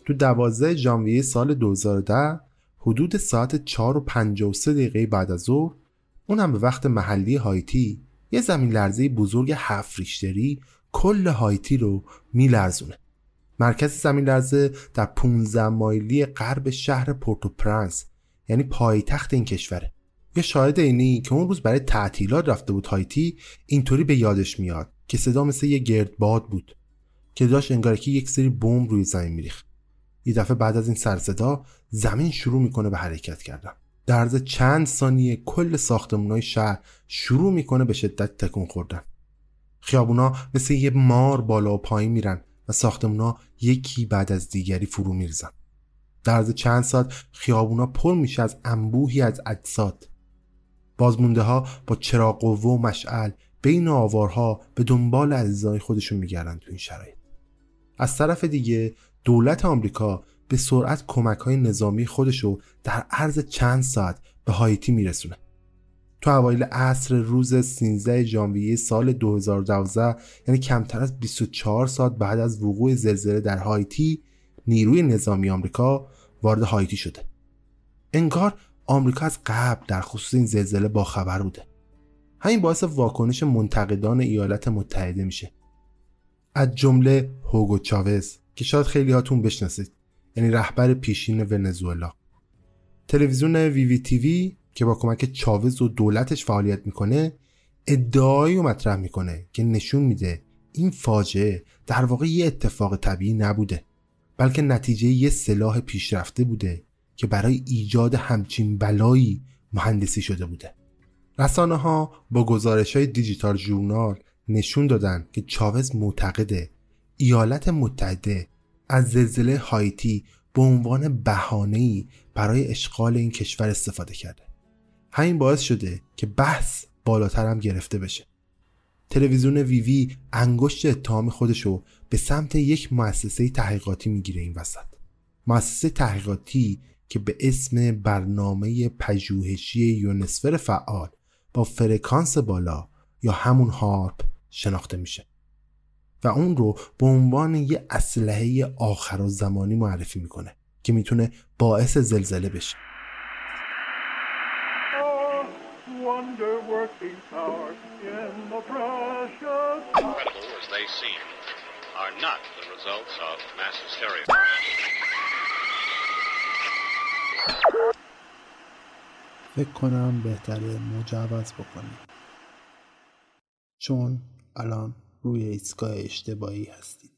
تو 12 ژانویه سال 2010 حدود ساعت 4:53 بعد از ظهر، اون هم به وقت محلی هایتی، یه زمین لرزه بزرگ 7 ریشتری کل هایتی رو میلرزونه. مرکز زمین لرزه در 15 مایلی غرب شهر پورتوپرنس، یعنی پایتخت این کشوره. یه شاهد اینی که اون روز برای تعطیلات رفته بود هایتی، اینطوری به یادش میاد که صدا مثل یه گردباد بود که داشت انگار که یک سری بمب روی زمین میریخت. یه دفعه بعد از این سرصدا زمین شروع میکنه به حرکت کردن. در عرض چند ثانیه کل ساختمان‌های شهر شروع میکنه به شدت تکون خوردن. خیابونا مثل یه مار بالا و پایین میرن و ساختمان‌ها یکی بعد از دیگری فرو میریزن. در عرض چند ساعت خیابونا پر میشه از انبوهی از اجساد. بازمونده ها با چراغ قوه و مشعل بین آوارها به دنبال عزیزای خودشون میگردن تو این شرایط. از طرف دیگه دولت آمریکا به سرعت کمک‌های نظامی خودشو در عرض چند ساعت به هایتی میرسونه. تو اوایل عصر روز 13 ژانویه سال 2012، یعنی کمتر از 24 ساعت بعد از وقوع زلزله در هایتی، نیروی نظامی آمریکا وارد هایتی شده. انگار آمریکا از قبل در خصوص این زلزله باخبر بوده. همین باعث واکنش منتقدان ایالات متحده میشه، از جمله هوگو چاوز که شاید خیلی هاتون بشناسید، یعنی رهبر پیشین ونزوئلا. تلویزیون وی تیوی که با کمک چاوز و دولتش فعالیت میکنه، ادعایی رو مطرح میکنه که نشون میده این فاجعه در واقع یه اتفاق طبیعی نبوده، بلکه نتیجه یه سلاح پیشرفته بوده که برای ایجاد همچین بلایی مهندسی شده بوده. رسانه ها با گزارش های دیجیتال ژورنال نشون دادن که چاوز معتقده ایالات متحده از زلزله هایتی به عنوان بهانه‌ای برای اشغال این کشور استفاده کرده. همین باعث شده که بحث بالاتر هم گرفته بشه. تلویزیون وی انگشت اتهام خودشو به سمت یک مؤسسه تحقیقاتی میگیره این وسط. مؤسسه تحقیقاتی که به اسم برنامه پژوهشی یونسفر فعال با فرکانس بالا یا همون هارپ شناخته میشه و اون رو به عنوان یه اسلحه آخرالزمانی معرفی میکنه که میتونه باعث زلزله بشه. فکر کنم بهتره مجوز بکنیم، چون الان روی ایستگاه اشتباهی هستید.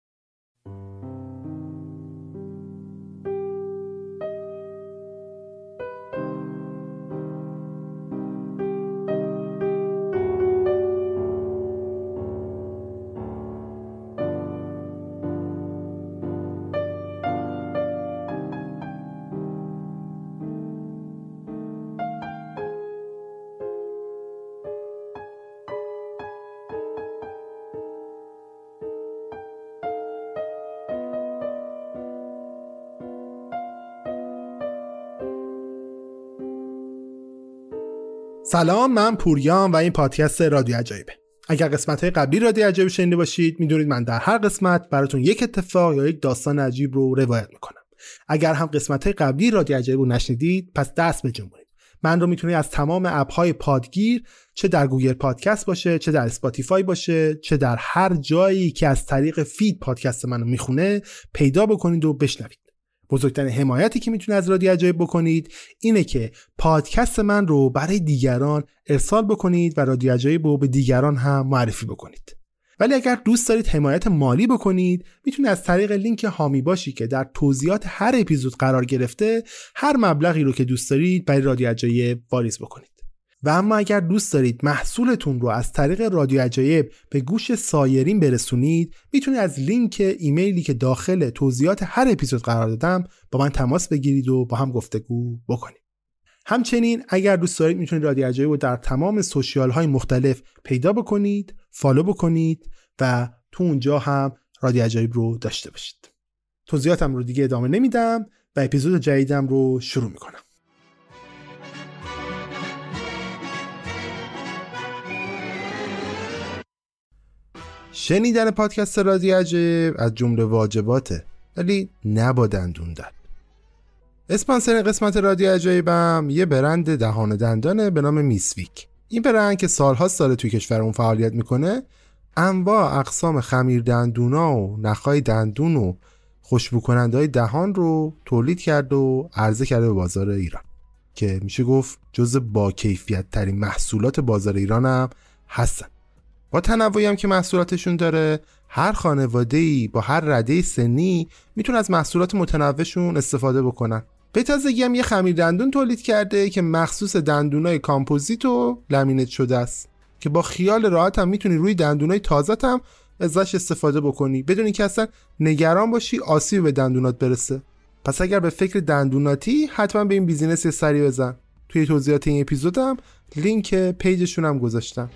سلام، من پوریام و این پادکست رادیو عجایبه. اگر قسمت‌های قبلی رادیو عجایب شنیده باشید، میدونید من در هر قسمت براتون یک اتفاق یا یک داستان عجیب رو روایت میکنم. اگر هم قسمت‌های قبلی رادیو عجایب رو نشنیدید، پس دست بجنبونید. من رو میتونید از تمام اپ‌های پادگیر، چه در گوگل پادکست باشه، چه در اسپاتیفای باشه، چه در هر جایی که از طریق فید پادکست منو میخونه، پیدا بکنید و بشنوید. بزرگترین حمایتی که میتونید از رادیو عجایب بکنید اینه که پادکست من رو برای دیگران ارسال بکنید و رادیو عجایب رو به دیگران هم معرفی بکنید. ولی اگر دوست دارید حمایت مالی بکنید، میتونید از طریق لینک هامی باشی که در توضیحات هر اپیزود قرار گرفته هر مبلغی رو که دوست دارید برای رادیو عجایب واریز بکنید. و اما اگر دوست دارید محصولتون رو از طریق رادیو عجایب به گوش سایرین برسونید، میتونید از لینک ایمیلی که داخل توضیحات هر اپیزود قرار دادم با من تماس بگیرید و با هم گفتگو بکنید. همچنین اگر دوست دارید میتونید رادیو عجایب رو در تمام سوشیال های مختلف پیدا بکنید، فالو بکنید و تو اونجا هم رادیو عجایب رو داشته باشید. توضیحاتم رو دیگه ادامه نمیدم و اپیزود جدیدم رو شروع میکنم. شنیدن پادکست رادیو عجایب از جمله واجباته. ولی نه با دندون درد. اسپانسر قسمت رادیو عجایبم یه برند دهان دندانه به نام میسویک. این برند که سال‌هاست داره توی کشورمون فعالیت میکنه، انواع اقسام خمیر دندونا و نخای دندون و خوشبو کننده‌های دهان رو تولید کرد و عرضه کرده به بازار ایران که میشه گفت جز با کیفیت ترین محصولات بازار ایران هم هستن. با تنوعی هم که محصولاتشون داره، هر خانواده‌ای با هر رده سنی میتونه از محصولات متنوعشون استفاده بکنن. به تازگی هم یه خمیر دندون تولید کرده که مخصوص دندونای کامپوزیت و لامینت شده است که با خیال راحت هم میتونی روی دندونای تازه هم ازش استفاده بکنی بدون اینکه اصلا نگران باشی آسیب به دندونات برسه. پس اگر به فکر دندوناتی حتما به این بیزینس یه سری بزن. توی توضیحات این اپیزودم لینک پیجشون هم گذاشتم.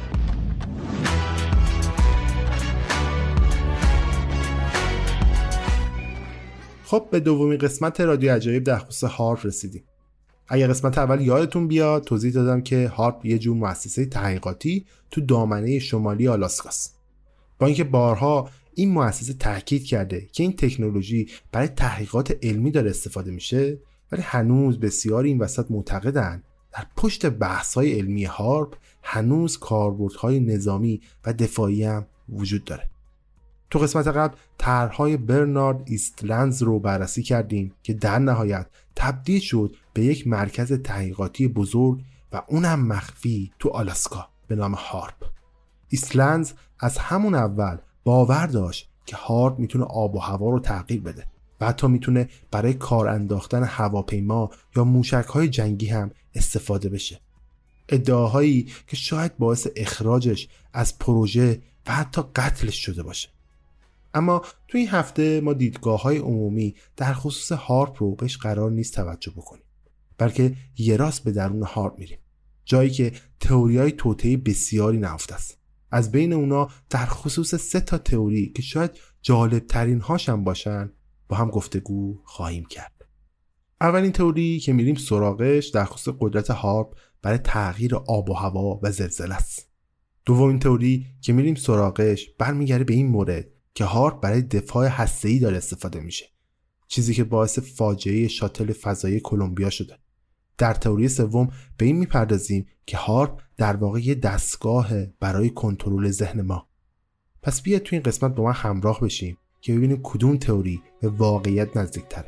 خب به دومین قسمت رادیو عجایب در خصوص هارپ رسیدیم. اگر قسمت اول یادتون بیاد توضیح دادم که هارپ یه جور مؤسسه تحقیقاتی تو دامنه شمالی آلاسکاست. با اینکه بارها این مؤسسه تاکید کرده که این تکنولوژی برای تحقیقات علمی داره استفاده میشه، ولی هنوز بسیاری این وسط معتقدن در پشت بحث‌های علمی هارپ هنوز کاربردهای نظامی و دفاعی هم وجود داره. تو قسمت قبل طرح‌های برنارد ایستلندز رو بررسی کردیم که در نهایت تبدیل شد به یک مرکز تحقیقاتی بزرگ و اونم مخفی تو آلاسکا به نام هارپ. ایستلندز از همون اول باور داشت که هارپ میتونه آب و هوا رو تغییر بده و حتی میتونه برای کار انداختن هواپیما یا موشک‌های جنگی هم استفاده بشه. ادعاهایی که شاید باعث اخراجش از پروژه و حتی قتلش شده باشه. اما تو این هفته ما دیدگاه‌های عمومی در خصوص هارپ رو بهش قرار نیست توجه بکنیم، بلکه یه راست به درون هارپ میریم، جایی که تئوری‌های توطئه‌ای بسیاری نهفته است. از بین اونا در خصوص 3 تا تئوری که شاید جالب ترین هاشم باشن با هم گفتگو خواهیم کرد. اولین تئوری که میریم سراغش در خصوص قدرت هارپ برای تغییر آب و هوا و زلزله است. دومین تئوری که میریم سراغش برمیگرده به این مورد که هارپ برای دفاع هسته‌ای داره استفاده میشه، چیزی که باعث فاجعه شاتل فضایی کلمبیا شده. در تئوری سوم به این میپردازیم که هارپ در واقع یه دستگاه برای کنترل ذهن ما. پس بیاید تو این قسمت با من همراه بشیم که ببینیم کدوم تئوری به واقعیت نزدیک‌تره.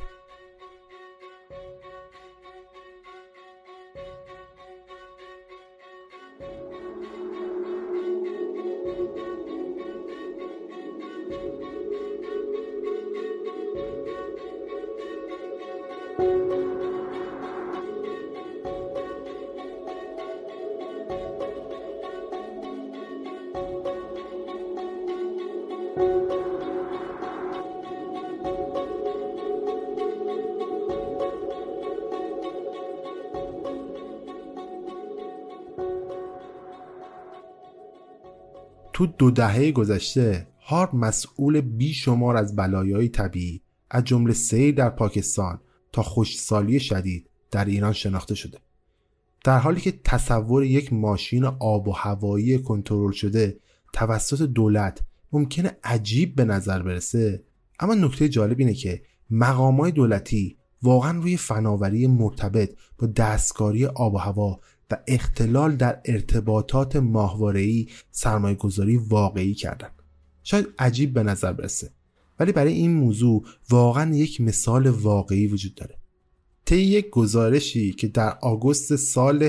تو 2 دهه گذشته هارپ مسئول بیشمار از بلایای طبیعی از جمله سیل در پاکستان تا خشکسالی شدید در ایران شناخته شده. در حالی که تصور یک ماشین آب و هوایی کنترل شده توسط دولت ممکنه عجیب به نظر برسه، اما نکته جالب اینه که مقامات دولتی واقعا روی فناوری مرتبط با دستکاری آب و هوا و اختلال در ارتباطات ماهواره‌ای سرمایه‌گذاری واقعی کردن. شاید عجیب به نظر برسه، ولی برای این موضوع واقعا یک مثال واقعی وجود داره. طی یک گزارشی که در آگوست سال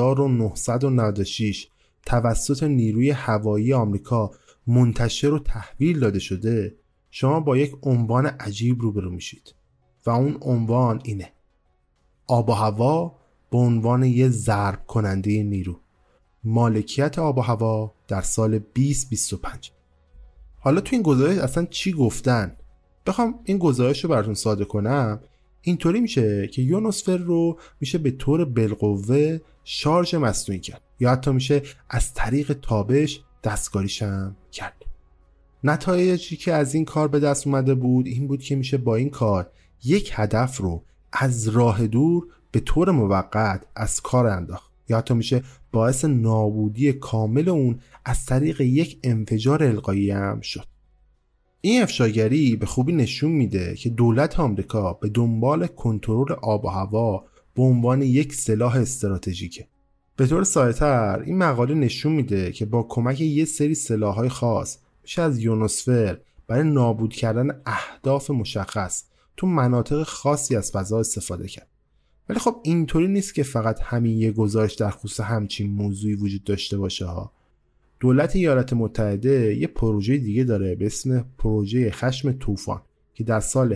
1996 توسط نیروی هوایی آمریکا منتشر و تحویل داده شده، شما با یک عنوان عجیب روبرو میشید و اون عنوان اینه: آب و هوا به عنوان یه ضرب کننده نیرو، مالکیت آب و هوا در سال 2025. حالا تو این گزارش اصلا چی گفتن؟ بخوام این گزارش رو براتون ساده کنم، اینطوری میشه که یونوسفر رو میشه به طور بالقوه شارژ مصنوعی کرد یا حتی میشه از طریق تابش دستکاریش هم کرد. نتایجی که از این کار به دست اومده بود این بود که میشه با این کار یک هدف رو از راه دور به طور موقت از کار انداخت یا حتی میشه باعث نابودی کامل اون از طریق یک انفجار القایی هم شد. این افشاگری به خوبی نشون میده که دولت آمریکا به دنبال کنترل آب و هوا به عنوان یک سلاح استراتژیکه. به طور ساده‌تر این مقاله نشون میده که با کمک یه سری سلاح‌های خاص میشه از یونوسفر برای نابود کردن اهداف مشخص تو مناطق خاصی از فضا استفاده کرد. ولی خب اینطوری نیست که فقط همین یه گزارش در خصوص همچین موضوعی وجود داشته باشه ها. دولت ایالات متحده یه پروژه دیگه داره به اسم پروژه خشم طوفان که در سال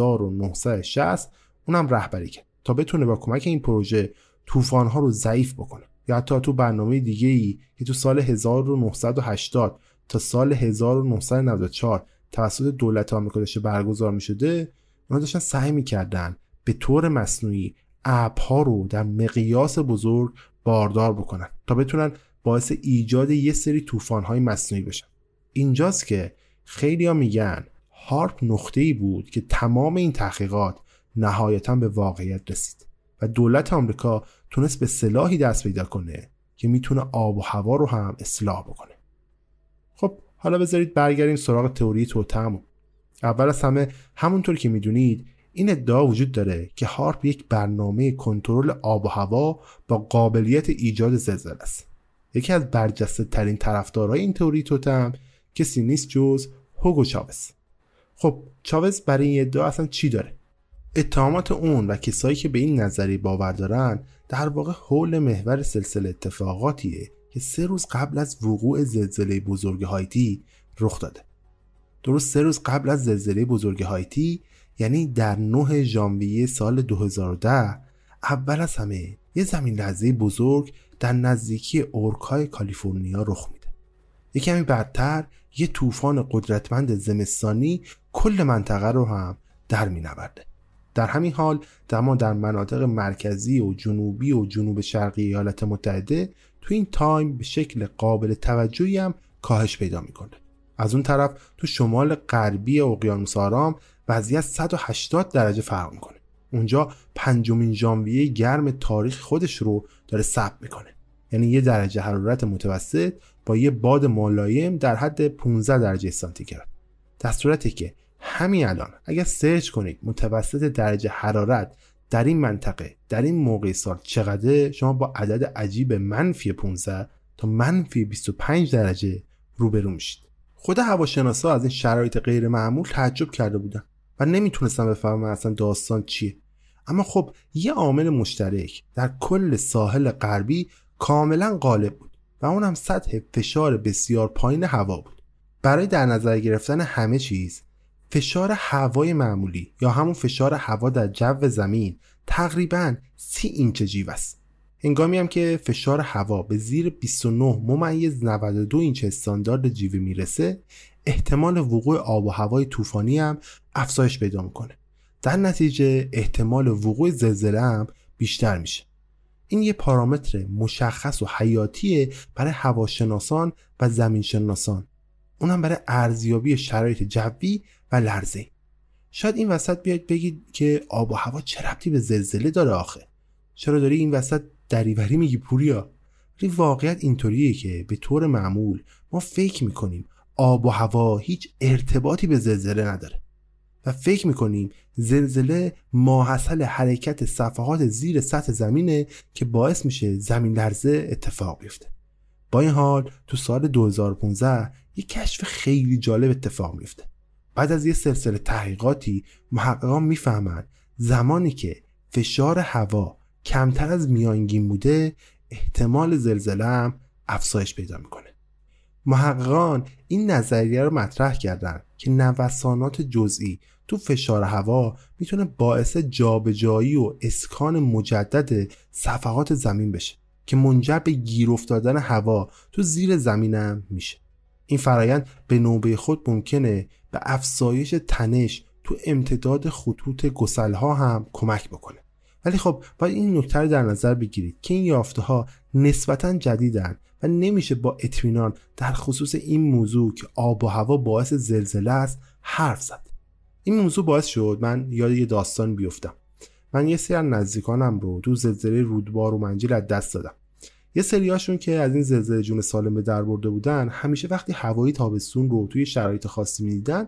1960 اونم رهبری کرد تا بتونه با کمک این پروژه طوفان‌ها رو ضعیف بکنه. یا حتی تو برنامه دیگه‌ای که تو سال 1980 تا سال 1994 توسط دولت آمریکا داشته برگزار می‌شده، اونا داشتن سعی می‌کردن به طور مصنوعی ابرها رو در مقیاس بزرگ باردار بکنن تا بتونن باعث ایجاد یه سری طوفان‌های مصنوعی بشن. اینجاست که خیلی‌ها میگن هارپ نقطه‌ای بود که تمام این تحقیقات نهایتاً به واقعیت رسید و دولت آمریکا تونست به سلاحی دست پیدا کنه که میتونه آب و هوا رو هم اصلاح بکنه. خب حالا بذارید برگردیم سراغ تئوری توتم. اول از همه همونطور که میدونید این ادعا وجود داره که هارپ یک برنامه کنترل آب و هوا با قابلیت ایجاد زلزله است. یکی از برجسته ترین طرفدارای این تئوری توتم کسی نیست جز هوگو چاوز. خب چاوز برای این ادعا اصلا چی داره؟ اتهامات اون و کسایی که به این نظریه باور دارن در واقع حول محور سلسله اتفاقاتیه که 3 روز قبل از وقوع زلزله بزرگ هایتی رخ داده. درست 3 روز قبل از زلزله بزرگ هایتی، یعنی در 9 ژانویه سال 2010، اول از همه یه زمین لرزه بزرگ در نزدیکی اورکای کالیفرنیا رخ میده. یه کمی بعدتر یه طوفان قدرتمند زمستانی کل منطقه رو هم در مینورده. در همین حال در مناطق مرکزی و جنوبی و جنوب شرقی ایالات متحده تو این تایم به شکل قابل توجهی هم کاهش پیدا میکنه. از اون طرف تو شمال غربی اقیانوس آرام وضعیت 180 درجه فرق میکنه. اونجا 5 ژانویه گرم تاریخ خودش رو داره ثبت میکنه. یعنی 1 درجه حرارت متوسط با یه باد ملایم در حد 15 درجه سانتیگراد. در صورتی که همین الان اگر سرچ کنید متوسط درجه حرارت در این منطقه در این موقع سال چقدره، شما با عدد عجیب -15 تا -25 درجه روبرو میشید. خود هواشناسا از این شرایط غیر معمول تعجب کرده بودن و نمیتونستن بفهمن اصلا داستان چیه. اما خب یه عامل مشترک در کل ساحل غربی کاملا غالب بود و اونم سطح فشار بسیار پایین هوا بود. برای در نظر گرفتن همه چیز، فشار هوای معمولی یا همون فشار هوا در جو زمین تقریباً 30 اینچ جیو است. هنگامی هم که فشار هوا به زیر 29.92 اینچ استاندارد جیوی میرسه، احتمال وقوع آب و هوای طوفانی هم افزایش پیدا میکنه. در نتیجه احتمال وقوع زلزله هم بیشتر میشه. این یه پارامتر مشخص و حیاتیه برای هواشناسان و زمینشناسان، اونم برای ارزیابی شرایط جوی و لرزه. شاید این وسط بیاید بگید که آب و هوا چه ربطی به زلزله داره آخه؟ چرا داری این وسط دریوری میگی پوریا؟ ولی واقعیت اینطوریه که به طور معمول ما فکر میکنیم آب و هوا هیچ ارتباطی به زلزله نداره و فکر میکنیم زلزله ماحصل حرکت صفحات زیر سطح زمینه که باعث میشه زمین لرزه اتفاق بیفته. با این حال تو سال 2015 یک کشف خیلی جالب اتفاق میفته. بعد از یه سلسله تحقیقاتی محققان میفهمن زمانی که فشار هوا کمتر از میانگین بوده، احتمال زلزله هم افزایش پیدا میکنه. محققان این نظریه رو مطرح کردن که نوسانات جزئی تو فشار هوا میتونه باعث جابجایی و اسکان مجدد صفحات زمین بشه که منجر به گیر افتادن هوا تو زیر زمین هم میشه. این فرایند به نوبه خود ممکنه به افزایش تنش تو امتداد خطوط گسل‌ها هم کمک بکنه. ولی خب باید این نکته رو در نظر بگیرید که این یافته‌ها نسبتاً جدیدن و نمیشه با اطمینان در خصوص این موضوع که آب و هوا باعث زلزله است حرف زد. این موضوع باعث شد من یاد یه داستان بیفتم. من یه سری از نزدیکانم رو تو زلزله رودبار و منجیل از دست دادم. یه سریاشون که از این زلزله جون سالم به در برده بودن، همیشه وقتی هوای تابستون رو توی شرایط خاصی می‌دیدن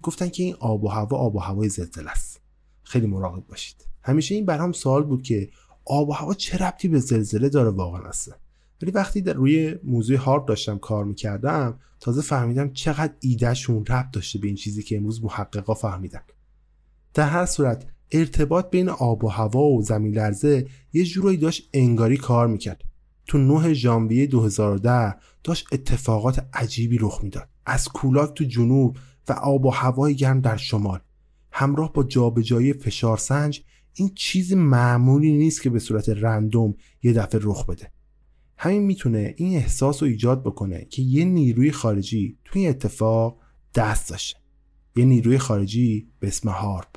گفتن که این آب و هوای زلزله است. خیلی مراقب باشید. همیشه این برام سوال بود که آب و هوا چه ربطی به زلزله داره واقعا اصلا. ولی وقتی در روی موضوع هارپ داشتم کار میکردم تازه فهمیدم چقدر ایدهشون ربط داشته به این چیزی که امروز محققا فهمیدن. در هر صورت ارتباط بین آب و هوا و زمین لرزه یه جورایی داشت انگاری کار میکرد. تو 9 ژانویه 2010 داشت اتفاقات عجیبی رخ میداد. از کولاک تو جنوب و آب و هوای گرم در شمال همراه با جابجایی فشار سنج، این چیز معمولی نیست که به صورت رندوم یه دفعه رخ بده. همین میتونه این احساس رو ایجاد بکنه که یه نیروی خارجی توی این اتفاق دست داشته. یه نیروی خارجی به اسم هارپ.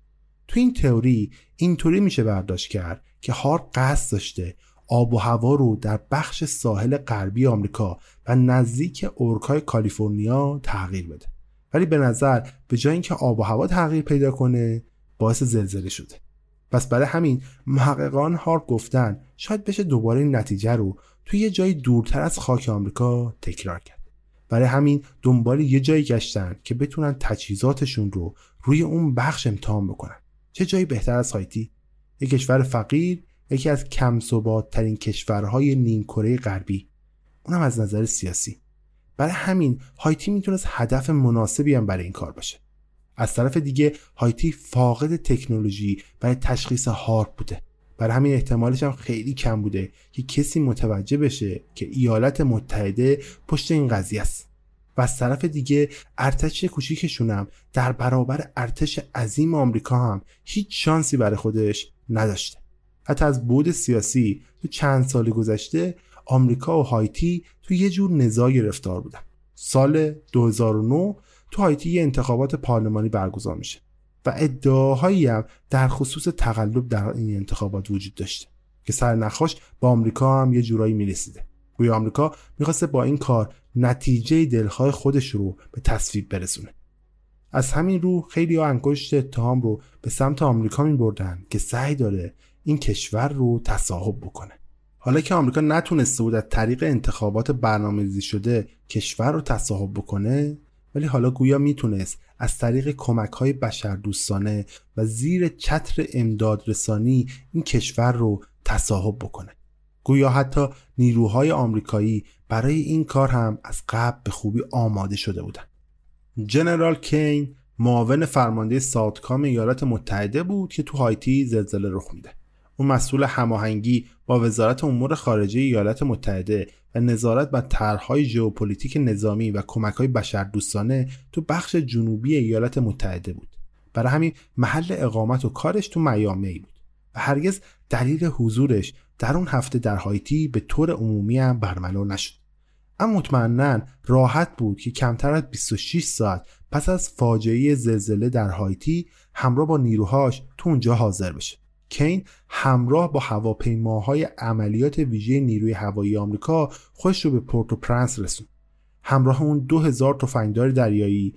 تو این تئوری اینطوری میشه برداشت کرد که هارپ قصد داشته آب و هوا رو در بخش ساحل غربی آمریکا و نزدیک اورکای کالیفرنیا تغییر بده. ولی به نظر به جای اینکه آب و هوا تغییر پیدا کنه باعث زلزله شده. پس برای همین محققان هارپ گفتن شاید بشه دوباره این نتیجه رو توی یه جای دورتر از خاک آمریکا تکرار کرد. برای همین دنبال یه جایی گشتن که بتونن تجهیزاتشون رو روی اون بخش امتحان بکنن. چه جایی بهتر از هایتی؟ یک کشور فقیر، یکی از کم ثبات ترین کشورهای نیم کره غربی، اونم از نظر سیاسی. برای همین هایتی میتونست هدف مناسبی هم برای این کار باشه. از طرف دیگه هایتی فاقد تکنولوژی برای تشخیص هارپ بوده. برای همین احتمالش هم خیلی کم بوده که کسی متوجه بشه که ایالات متحده پشت این قضیه است. و از طرف دیگه ارتش کوچیکشون هم در برابر ارتش عظیم آمریکا هم هیچ شانسی برای خودش نداشته. حتی از بعد سیاسی تو چند سال گذشته آمریکا و هایتی تو یه جور نزاع گرفتار بودن. سال 2009 تو هایتی یه انتخابات پارلمانی برگزار میشه و ادعاهایی هم در خصوص تقلب در این انتخابات وجود داشته که سرنخاش با آمریکا هم یه جورایی میرسیده. گویا آمریکا میخواسته با این کار نتیجه دلخواه خودش رو به تصویب برسونه. از همین رو خیلی ها انگشت اتهام رو به سمت آمریکا میبردن که سعی داره این کشور رو تصاحب بکنه. حالا که آمریکا نتونسته بود از طریق انتخابات برنامه‌ریزی شده کشور رو تصاحب بکنه، ولی حالا گویا میتونست از طریق کمک‌های بشردوستانه و زیر چتر امدادرسانی این کشور رو تصاحب بکنه. گویا حتی نیروهای آمریکایی برای این کار هم از قبل به خوبی آماده شده بودن. جنرال کین معاون فرمانده ساوتکام ایالات متحده بود که تو هایتی زلزله رخ میده. اون مسئول هماهنگی با وزارت امور خارجه ایالات متحده و نظارت بر طرح‌های ژئوپلیتیک نظامی و کمک‌های بشردوستانه تو بخش جنوبی ایالات متحده بود. برای همین محل اقامت و کارش تو میامی بود و هرگز دلیل حضورش در اون هفته در هایتی به طور عمومی هم برملا نشد. اما مطمئناً راحت بود که کمتر از 26 ساعت پس از فاجعه زلزله در هایتی همراه با نیروهاش تو اونجا حاضر بشه. کین همراه با هواپیماهای عملیات ویژه نیروی هوایی آمریکا خودش رو به پورتوپرنس رسوند. همراه اون 2000 تفنگدار دریایی،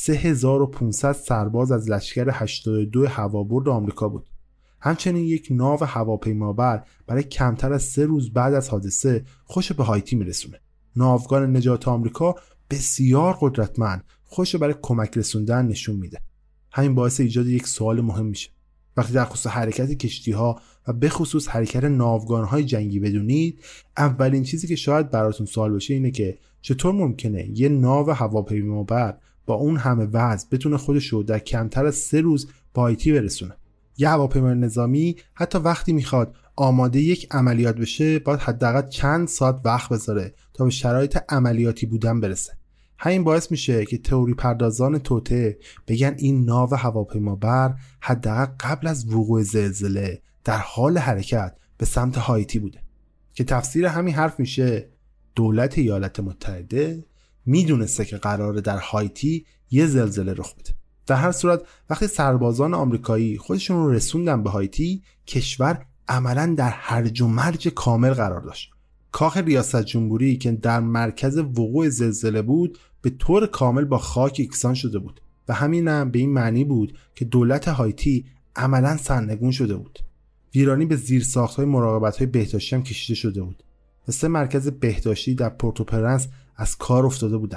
3500 سرباز از لشکر 82 هوابرد آمریکا بود. همچنین یک ناو هواپیمابر برای کمتر از 3 روز بعد از حادثه خودش به هایتی میرسونه. ناوگان نجات آمریکا بسیار قدرتمند خودش برای کمک رسوندن نشون میده. همین باعث ایجاد یک سوال مهم میشه. وقتی در خصوص حرکت کشتی‌ها و به خصوص حرکت ناوگان‌های جنگی بدونید، اولین چیزی که شاید براتون سوال بشه اینه که چطور ممکنه یه ناو هواپیمابر با اون همه وزن بتونه خودش رو در کمتر از 3 روز به هایتی برسونه. یه هواپیمای نظامی حتی وقتی میخواد آماده یک عملیات بشه باید حداقل چند ساعت وقت بذاره تا به شرایط عملیاتی بودن برسه. همین باعث میشه که تئوری پردازان توطئه بگن این ناو هواپیمابر حداقل قبل از وقوع زلزله در حال حرکت به سمت هایتی بوده، که تفسیر همین حرف میشه دولت ایالات متحده میدونسته که قراره در هایتی یه زلزله رخ بده. در هر صورت وقتی سربازان آمریکایی خودشون رو رسوندن به هایتی، کشور عملاً در هرج و مرج کامل قرار داشت. کاخ ریاست جمهوری که در مرکز وقوع زلزله بود به طور کامل با خاک یکسان شده بود و همینم به این معنی بود که دولت هایتی عملاً سرنگون شده بود. ویرانی به زیرساخت‌های مراقبت‌های بهداشتی هم کشیده شده بود و 3 مرکز بهداشتی در پورتوپرنس از کار افتاده بودند.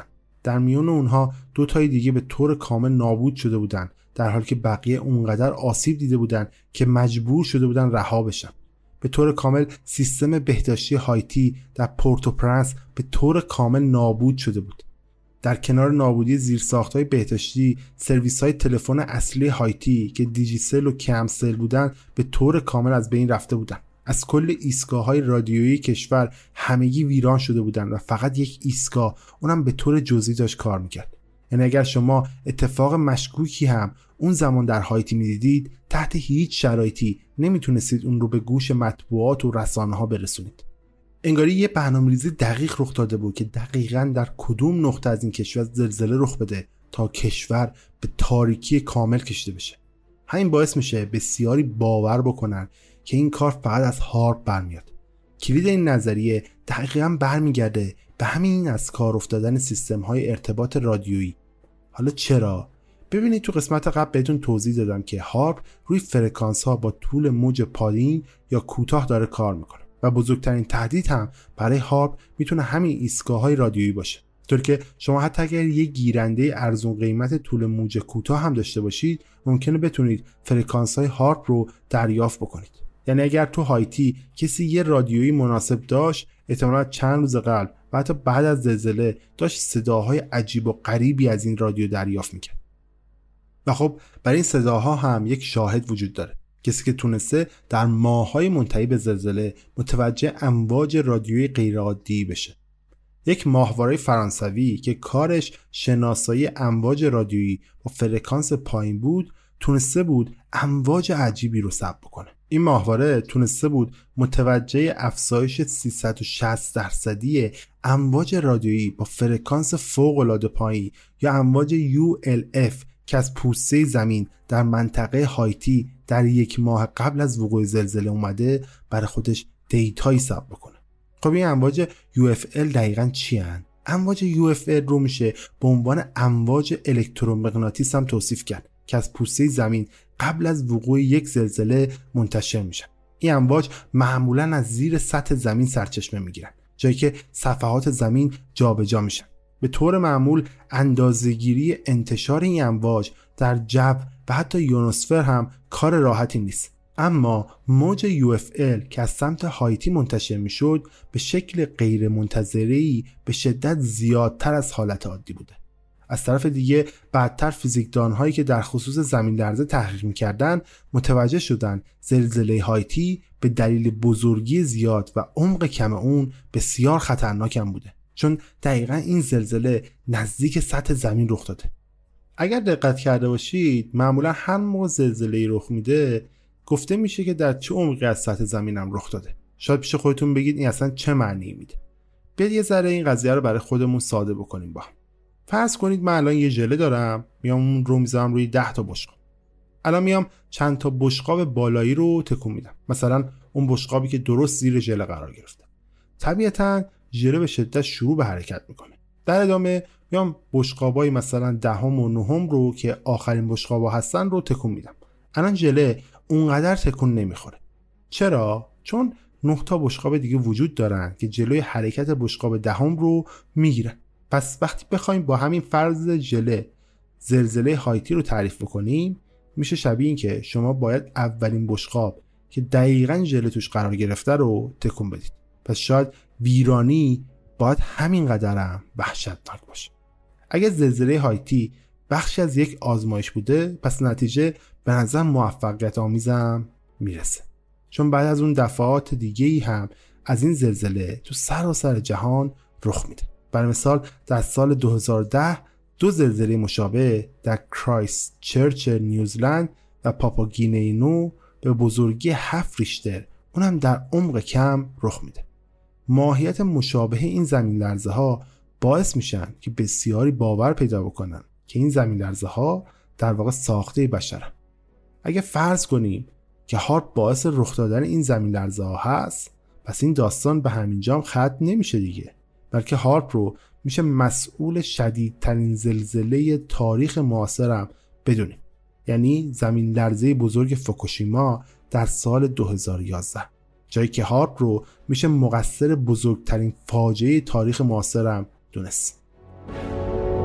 در میون اونها 2 تای دیگه به طور کامل نابود شده بودن، در حالی که بقیه اونقدر آسیب دیده بودن که مجبور شده بودن رها بشن. به طور کامل سیستم بهداشتی هایتی در پورتوپرنس به طور کامل نابود شده بود. در کنار نابودی زیرساخت‌های بهداشتی، سرویس‌های تلفن اصلی هایتی که دیجیسل و کمسل بودن به طور کامل از بین رفته بودن. از کل ایستگاه‌های رادیویی کشور همگی ویران شده بودن و فقط یک ایستگاه، اونم به طور جزئی داشت کار می‌کرد. یعنی اگر شما اتفاق مشکوکی هم اون زمان در هایتی می‌دیدید، تحت هیچ شرایطی نمیتونستید اون رو به گوش مطبوعات و رسانه‌ها برسونید. انگاری یه برنامه‌ریزی دقیق رخ داده بود که دقیقاً در کدوم نقطه از این کشور زلزله رخ بده تا کشور به تاریکی کامل کشیده بشه. همین باعث میشه بسیاری باور بکنن که این کار فقط از هارپ برمیاد. کلید این نظریه دقیقاً برمیگرده به همین از کار افتادن سیستم‌های ارتباط رادیویی. حالا چرا؟ ببینید تو قسمت قبل بهتون توضیح دادم که هارپ روی فرکانس‌ها با طول موج پایین یا کوتاه داره کار میکنه و بزرگترین تهدید هم برای هارپ میتونه همین ایستگاه‌های رادیویی باشه. طور که شما حتی اگر یک گیرنده ارزون قیمت طول موج کوتاه هم داشته باشید، ممکنه بتونید فرکانس‌های هارپ رو دریافت بکنید. یعنی اگر تو هایتی کسی یه رادیویی مناسب داشت، احتمالاً چند روز قبل و حتی بعد از زلزله داشت صداهای عجیب و غریبی از این رادیو دریافت میکرد. و خب برای این صداها هم یک شاهد وجود داره، کسی که تونسته در ماه‌های منتهی به زلزله متوجه امواج رادیویی غیرعادی بشه. یک ماهواره فرانسوی که کارش شناسایی امواج رادیویی با فرکانس پایین بود، تونسته بود امواج عجیبی رو ثبت بکنه. این ماهواره تونسته بود متوجه افزایش 360% امواج رادیویی با فرکانس فوق‌العاده پایین یا امواج ULF که از پوسته زمین در منطقه هایتی در یک ماه قبل از وقوع زلزله اومده برای خودش دیتایی ثبت بکنه. خب این امواج UFL دقیقاً چی هن؟ امواج UFL رو میشه به عنوان امواج الکترومغناطیس هم توصیف کرد که از پوسته زمین قبل از وقوع یک زلزله منتشر میشن. این امواج معمولاً از زیر سطح زمین سرچشمه میگیرن، جایی که صفحات زمین جابجا میشن. به طور معمول اندازه‌گیری انتشار این امواج در جو و حتی یونوسفر هم کار راحتی نیست. اما موج UFL که از سمت هایتی منتشر میشد به شکل غیر منتظره‌ای به شدت زیادتر از حالت عادی بوده. از طرف دیگه بعدتر فیزیکدان‌هایی که در خصوص زمین لرزه تحقیق می‌کردن متوجه شدن زلزله هایتی به دلیل بزرگی زیاد و عمق کم اون بسیار خطرناک هم بوده، چون دقیقاً این زلزله نزدیک سطح زمین رخ داده. اگر دقت کرده باشید معمولا هر موقع زلزله‌ای رخ میده گفته میشه که در چه عمقی از سطح زمین هم رخ داده. شاید پیش خودتون بگید این اصلا چه معنی میده. بیاید یه ذره این قضیه رو برای خودمون ساده بکنیم با هم. فرض کنید من الان یه ژله دارم، میام اون رو میذارم روی 10 تا بشقاب. الان میام چند تا بشقاب بالایی رو تکون میدم. مثلا اون بشقابی که درست زیر ژله قرار گرفته. طبیعتاً ژله به شدت شروع به حرکت میکنه. در ادامه میام بشقابای مثلا 10 و 9 رو که آخرین بشقابا هستن رو تکون میدم. الان ژله اونقدر تکون نمیخوره. چرا؟ چون 9 تا بشقاب دیگه وجود دارن که جلوی حرکت بشقاب 10 رو میگیرن. پس وقتی بخوایم با همین فرض ژله زلزله هایتی رو تعریف بکنیم، میشه شبیه این که شما باید اولین بشقاب که دقیقاً ژله توش قرار گرفته رو تکون بدید. پس شاید ویرانی باید همین قدرم وحشتناک باشه. اگه زلزله هایتی بخشی از یک آزمایش بوده، پس نتیجه به نظر موفقیت آمیزم میرسه، چون بعد از اون دفعات دیگه‌ای هم از این زلزله تو سراسر جهان رخ میده. برای مثال در سال 2010 2 زلزله مشابه در کرایست چرچ نیوزلند و پاپاگینی نو به بزرگی 7 ریشتر اونم در عمق کم رخ میده. ماهیت مشابه این زمین لرزه ها باعث میشن که بسیاری باور پیدا بکنن که این زمین لرزه ها در واقع ساخته بشرن. اگه فرض کنیم که هارپ باعث رخ دادن این زمین لرزه ها هست، پس این داستان به همین جا ختم نمیشه دیگه، بلکه هارپ رو میشه مسئول شدیدترین زلزله تاریخ معاصرم بدونیم، یعنی زمین لرزه بزرگ فوکوشیما در سال 2011، جایی که هارپ رو میشه مقصر بزرگترین فاجعه تاریخ معاصرم دونست.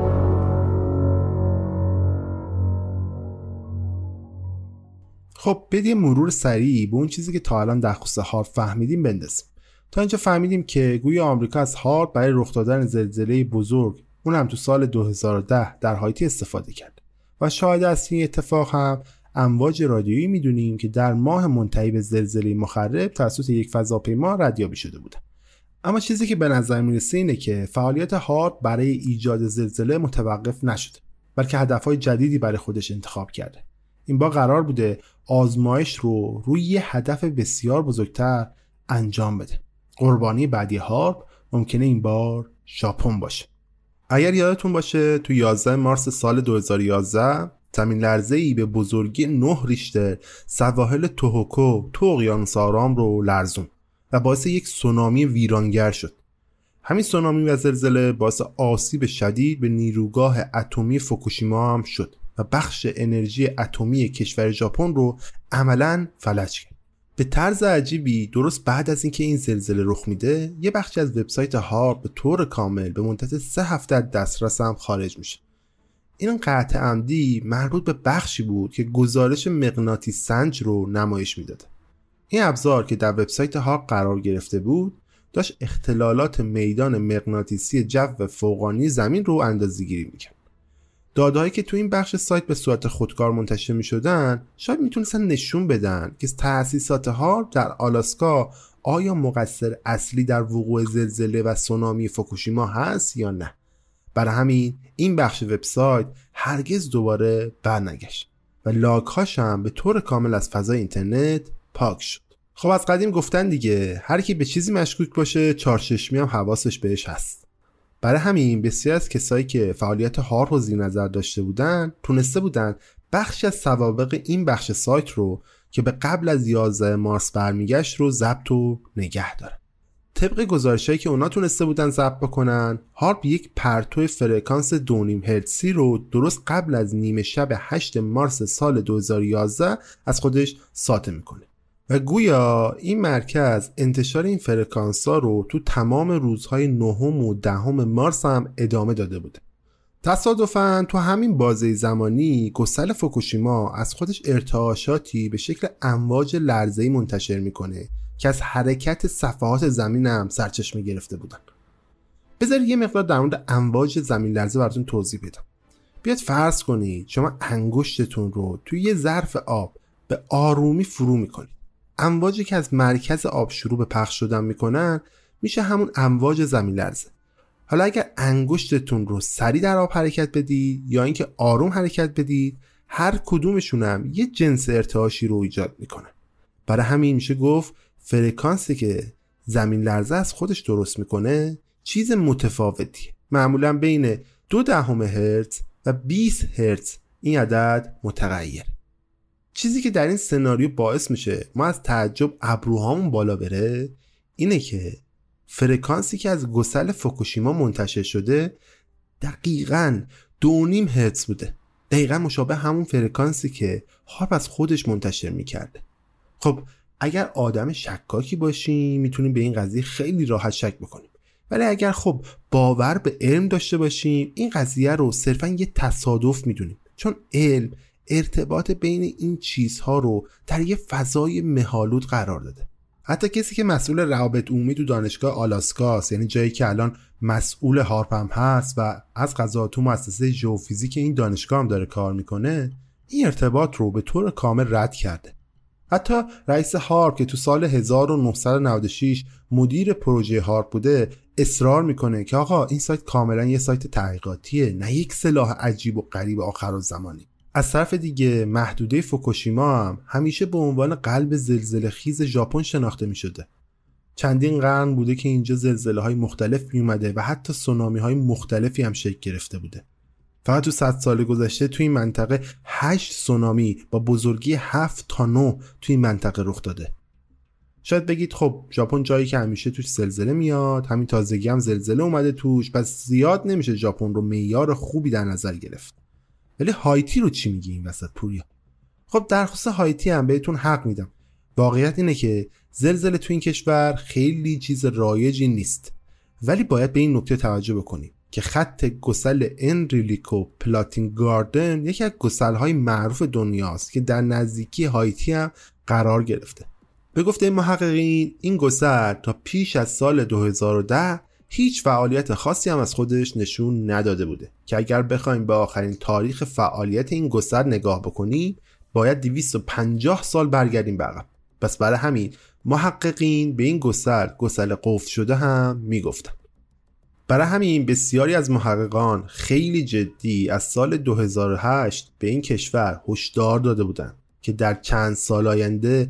خب بدیم مرور سریع به اون چیزی که تا الان در خصوص هارپ فهمیدیم بندازیم. تا اینجا فهمیدیم که گویا آمریکا از هارپ برای رخ دادن زلزله بزرگ، اون هم تو سال 2010 در هایتی استفاده کرد و شاهد اصلی این اتفاق هم امواج رادیویی میدونیم که در ماه منتهی به زلزله مخرب توسط یک فضاپیما ردیابی شده بوده. اما چیزی که به نظر میرسه اینه که فعالیت هارپ برای ایجاد زلزله متوقف نشده، بلکه هدفهای جدیدی برای خودش انتخاب کرده. این بار قرار بوده آزمایش رو روی یه هدف بسیار بزرگتر انجام بده. قربانی بعدی هارپ ممکنه این بار ژاپن باشه. اگر یادتون باشه تو 11 مارس سال 2011 زمین لرزه‌ای به بزرگی 9 ریشتر سواحل توهوکو تو اقیانوس آرام رو لرزون و باعث یک سونامی ویرانگر شد. همین سونامی و زلزله باعث آسیب شدید به نیروگاه اتمی فوکوشیما هم شد و بخش انرژی اتمی کشور ژاپن رو عملاً فلج کرد. به طرز عجیبی درست بعد از اینکه این زلزله رخ میده، یه بخشی از وبسایت هارپ به طور کامل به مدت 3 هفته از دسترس هم خارج میشه. این قطع عمدی مربوط به بخشی بود که گزارش مغناطیس سنج رو نمایش میداد. این ابزار که در وبسایت هارپ قرار گرفته بود، داشت اختلالات میدان مغناطیسی جو فوقانی زمین رو اندازه‌گیری میکرد. داده‌هایی که تو این بخش سایت به صورت خودکار منتشر می‌شدن شاید میتونستن نشون بدن که تأسیسات هارپ در آلاسکا آیا مقصر اصلی در وقوع زلزله و سونامی فوکوشیما هست یا نه. برای همین این بخش وبسایت هرگز دوباره برنگشت و لاگ‌هاش هم به طور کامل از فضای اینترنت پاک شد. خب از قدیم گفتن دیگه هر کی به چیزی مشکوک باشه چارچشمی هم حواسش بهش هست. برای همین بسیار از کسایی که فعالیت هارپ رو زیر نظر داشته بودن تونسته بودن بخش از سوابق این بخش سایت رو که به قبل از 11 مارس برمیگشت رو ضبط و نگه دارن. طبق گزارشایی که اونا تونسته بودن ضبط بکنن، هارپ یک پرتو فرکانس 2.5 هرتزی رو درست قبل از نیمه شب 8 مارس سال 2011 از خودش ساطع میکنه و گویا این مرکز انتشار این فرکانس‌ها رو تو تمام روزهای 9 و 10 مارس هم ادامه داده بوده. تصادفاً تو همین بازه زمانی گسل فوکوشیما از خودش ارتعاشاتی به شکل امواج لرزه‌ای منتشر میکنه که از حرکت صفحات زمین هم سرچشمه گرفته بودن. بذارید یه مقدار در مورد امواج زمین لرزه براتون توضیح بدم. بیاد فرض کنید شما انگشتتون رو توی یه ظرف آب به آرومی فرو میکنید. امواجی که از مرکز آب شروع به پخش شدن میکنن میشه همون امواج زمین لرزه. حالا اگر انگشتتون رو سریع در آب حرکت بدید یا اینکه آروم حرکت بدید، هر کدومشون هم یه جنس ارتعاشی رو ایجاد میکنن. برای همین میشه گفت فرکانسی که زمین لرزه از خودش درست میکنه چیز متفاوتیه. معمولا بین 0.2 هرتز و 20 هرتز این عدد متغیر. چیزی که در این سناریو باعث میشه ما از تعجب ابروهامون بالا بره اینه که فرکانسی که از گسل فوکوشیما منتشر شده دقیقاً 2.5 هرتز بوده. دقیقاً مشابه همون فرکانسی که هارپ از خودش منتشر میکرده. خب اگر آدم شکاکی باشیم میتونیم به این قضیه خیلی راحت شک بکنیم، ولی اگر خب باور به علم داشته باشیم این قضیه رو صرفاً یه تصادف میدونیم، چون علم ارتباط بین این چیزها رو در یه فضای مه‌آلود قرار داده. حتی کسی که مسئول روابط عمومی تو دانشگاه آلاسکاست، یعنی جایی که الان مسئول هارپ هم هست و از قضا تو مؤسسه ژئوفیزیک این دانشگاه هم داره کار میکنه، این ارتباط رو به طور کامل رد کرده. حتی رئیس هارپ که تو سال 1996 مدیر پروژه هارپ بوده اصرار میکنه که آقا این سایت کاملا یه سایت تحقیقاتیه، نه یک سلاح عجیب و غریب آخرالزمانی. از طرف دیگه محدوده فوکوشیما هم همیشه به عنوان قلب زلزله خیز ژاپن شناخته می شده. چندین قرن بوده که اینجا زلزله های مختلف می اومده و حتی سونامی های مختلفی هم شکل گرفته بوده. فقط تو 100 سال گذشته تو این منطقه 8 سونامی با بزرگی 7 تا 9 تو این منطقه رخ داده. شاید بگید خب ژاپن جایی که همیشه توش زلزله میاد، همین تازگی هم زلزله اومده توش، پس زیاد نمیشه ژاپن رو معیار خوبی در نظر گرفت. ولی هایتی رو چی میگی این وسط پوریا؟ خب در خصوص هایتی هم بهتون حق میدم. واقعیت اینه که زلزله تو این کشور خیلی چیز رایجی نیست، ولی باید به این نکته توجه بکنیم. که خط گسل انریلیکو پلاتین گاردن یکی از گسل‌های معروف دنیاست که در نزدیکی هایتی هم قرار گرفته. به گفته محققین این گسل تا پیش از سال 2010 هیچ فعالیت خاصی هم از خودش نشون نداده بوده که اگر بخوایم به آخرین تاریخ فعالیت این گسل نگاه بکنیم باید 250 سال برگردیم به عقب. پس برای همین محققین به این گسل قفل شده هم میگفتن. برای همین بسیاری از محققان خیلی جدی از سال 2008 به این کشور هشدار داده بودند که در چند سال آینده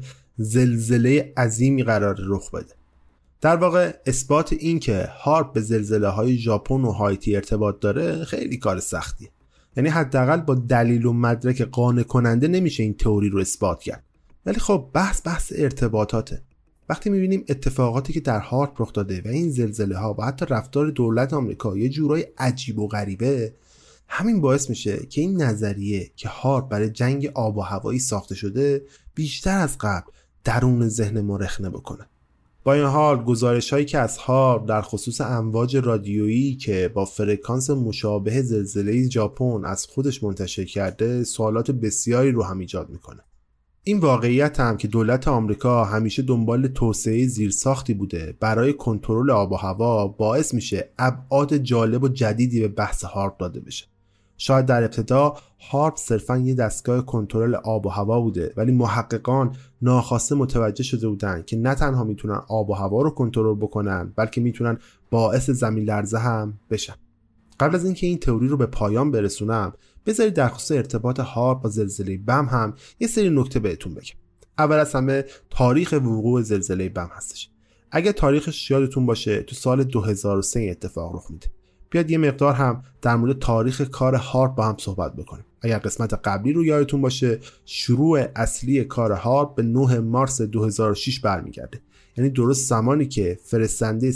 زلزله عظیمی قرار رخ بده. در واقع اثبات این که هارپ به زلزله‌های ژاپن و هایتی ارتباط داره خیلی کار سختیه. یعنی حداقل با دلیل و مدرک قانع کننده نمیشه این تئوری رو اثبات کرد. ولی خب بحث ارتباطاته. وقتی میبینیم اتفاقاتی که در هارپ رخ داده و این زلزله ها و حتی رفتار دولت آمریکا یه جورای عجیب و غریبه، همین باعث میشه که این نظریه که هارپ برای جنگ آب و هوایی ساخته شده بیشتر از قبل درون ذهن ما رخنه بکنه. با این حال گزارش‌هایی که از هارپ در خصوص امواج رادیویی که با فرکانس مشابه زلزله ژاپن از خودش منتشر کرده سوالات بسیاری رو هم ایجاد میکنه. این واقعیت هم که دولت آمریکا همیشه دنبال توسعه زیرساختی بوده برای کنترل آب و هوا باعث میشه ابعاد جالب و جدیدی به بحث هارپ داده بشه. شاید در ابتدا هارپ صرفاً یه دستگاه کنترل آب و هوا بوده، ولی محققان ناخواسته متوجه شده بودن که نه تنها میتونن آب و هوا رو کنترل بکنن بلکه میتونن باعث زمین لرزه هم بشن. قبل از اینکه این تئوری رو به پایان برسونم بذارید در خصوص ارتباط هارپ با زلزله بم هم یه سری نکته بهتون بگم. اول از همه تاریخ وقوع زلزله بم هستش. اگه تاریخش یادتون باشه تو سال 2003 اتفاق رخ میده. بیاد یه مقدار هم در مورد تاریخ کار هارپ با هم صحبت بکنیم. اگر قسمت قبلی رو یادتون باشه شروع اصلی کار هارپ به 9 مارس 2006 برمیگرده. یعنی درست زمانی که فرستنده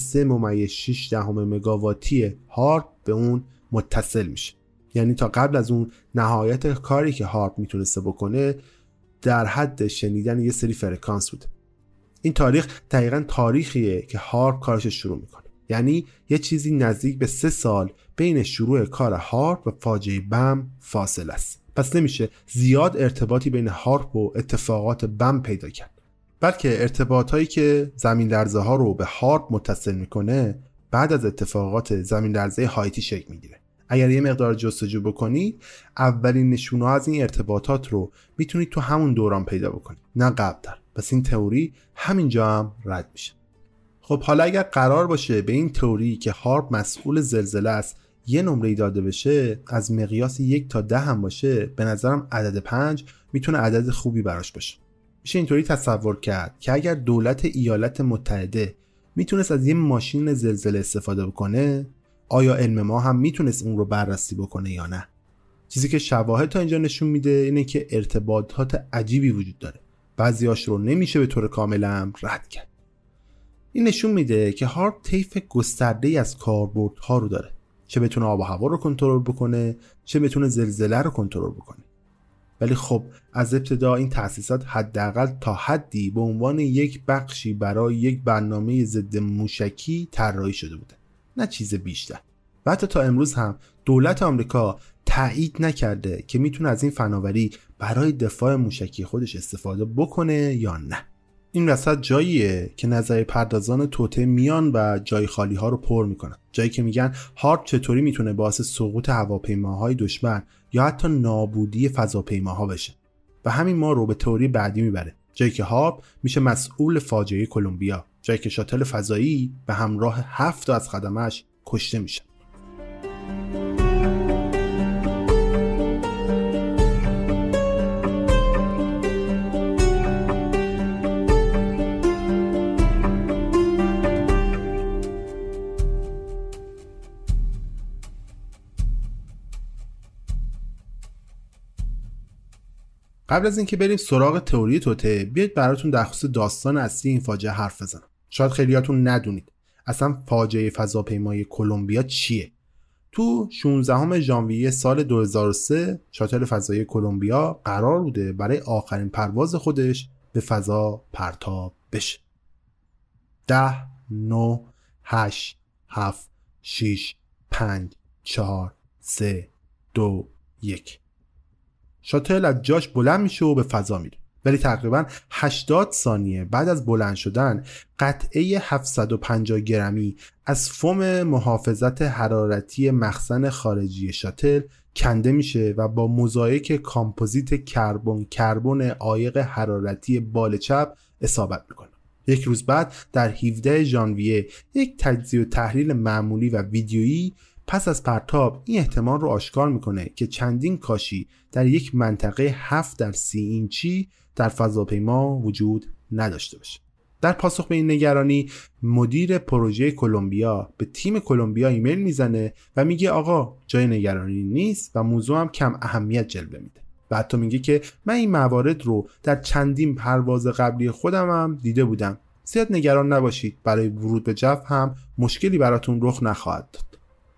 3.6 مگاواتی هارپ به اون متصل میشه. یعنی تا قبل از اون نهایت کاری که هارپ میتونسته بکنه در حد شنیدن یه سری فرکانس بوده. این تاریخ دقیقاً تاریخیه که هارپ کارش شروع میکنه. یعنی یه چیزی نزدیک به 3 سال بین شروع کار هارپ و فاجعه بم فاصله است. پس نمیشه زیاد ارتباطی بین هارپ و اتفاقات بم پیدا کرد. بلکه ارتباطایی که زمین لرزه ها رو به هارپ متصل میکنه بعد از اتفاقات زمین لرزه هایتی شکل میگیره. اگر یه مقدار جستجو بکنید اولین نشونه از این ارتباطات رو میتونید تو همون دوران پیدا بکنید، نه قبل‌تر. پس این تئوری همینجا هم رد میشه. خب حالا اگر قرار باشه به این تئوری که هارپ مسئول زلزله است یه نمره داده بشه از مقیاس 1 تا 10 هم باشه، به نظرم عدد 5 میتونه عدد خوبی براش باشه. میشه اینطوری تصور کرد که اگر دولت ایالات متحده میتونست از یه ماشین زلزله استفاده بکنه، آیا علم ما هم میتونست اون رو بررسی بکنه یا نه؟ چیزی که شواهد تا اینجا نشون میده اینه که ارتباطات عجیبی وجود داره. بعضیاش رو نمیشه به طور کامل هم رد کرد. این نشون میده که هارپ طیف گسترده‌ای از کاربردها رو داره. چه بتونه آب و هوا رو کنترل بکنه، چه بتونه زلزله رو کنترل بکنه. ولی خب از ابتدا این تأسیسات حداقل تا حدی به عنوان یک بخشی برای یک برنامه ضد موشکی طراحی شده بوده، نه چیز بیشتر. و حتی تا امروز هم دولت آمریکا تایید نکرده که میتونه از این فناوری برای دفاع موشکی خودش استفاده بکنه یا نه. این وسط جاییه که نظریه پردازان توطئه میان و جای خالی ها رو پر میکنن. جایی که میگن هارپ چطوری میتونه باعث سقوط هواپیماهای دشمن یا حتی نابودی فضاپیماها بشه. و همین ما رو به تئوری بعدی میبره. جایی که هارپ میشه مسئول فاجعه کلمبیا. جایی که شاتل فضایی به همراه 7 از خدمش کشته میشه. قبل از اینکه بریم سراغ تئوری توطئه، بیاید براتون در خصوص داستان اصلی این فاجعه حرف بزنم. شاید خیلیاتون ندونید اصلا فاجعه فضاپیمای کلمبیا چیه. تو 16 ژانویه سال 2003 شاتل فضایی کلمبیا قرار بوده برای آخرین پرواز خودش به فضا پرتاب بشه. 10 9 8 7 6 5 4 3 2 1. شاتل از جاش بلند میشه و به فضا میره، ولی تقریبا 80 ثانیه بعد از بلند شدن قطعه 750 گرمی از فوم محافظت حرارتی مخزن خارجی شاتل کنده میشه و با موزاییک کامپوزیت کربن عایق حرارتی بال چپ اصابت میکنه. یک روز بعد در 17 ژانویه یک تجزیه و تحلیل معمولی و ویدیویی پس از پرتاب این احتمال رو آشکار میکنه که چندین کاشی در یک منطقه 7 در 30 اینچی در فضاپیما وجود نداشته باشه. در پاسخ به این نگرانی مدیر پروژه کلمبیا به تیم کلمبیا ایمیل میزنه و میگه آقا جای نگرانی نیست و موضوع هم کم اهمیت جلوه میده. و حتی میگه که من این موارد رو در چندین پرواز قبلی خودم هم دیده بودم. زیاد نگران نباشید، برای ورود به جو هم مشکلی براتون رخ نخواهد داد.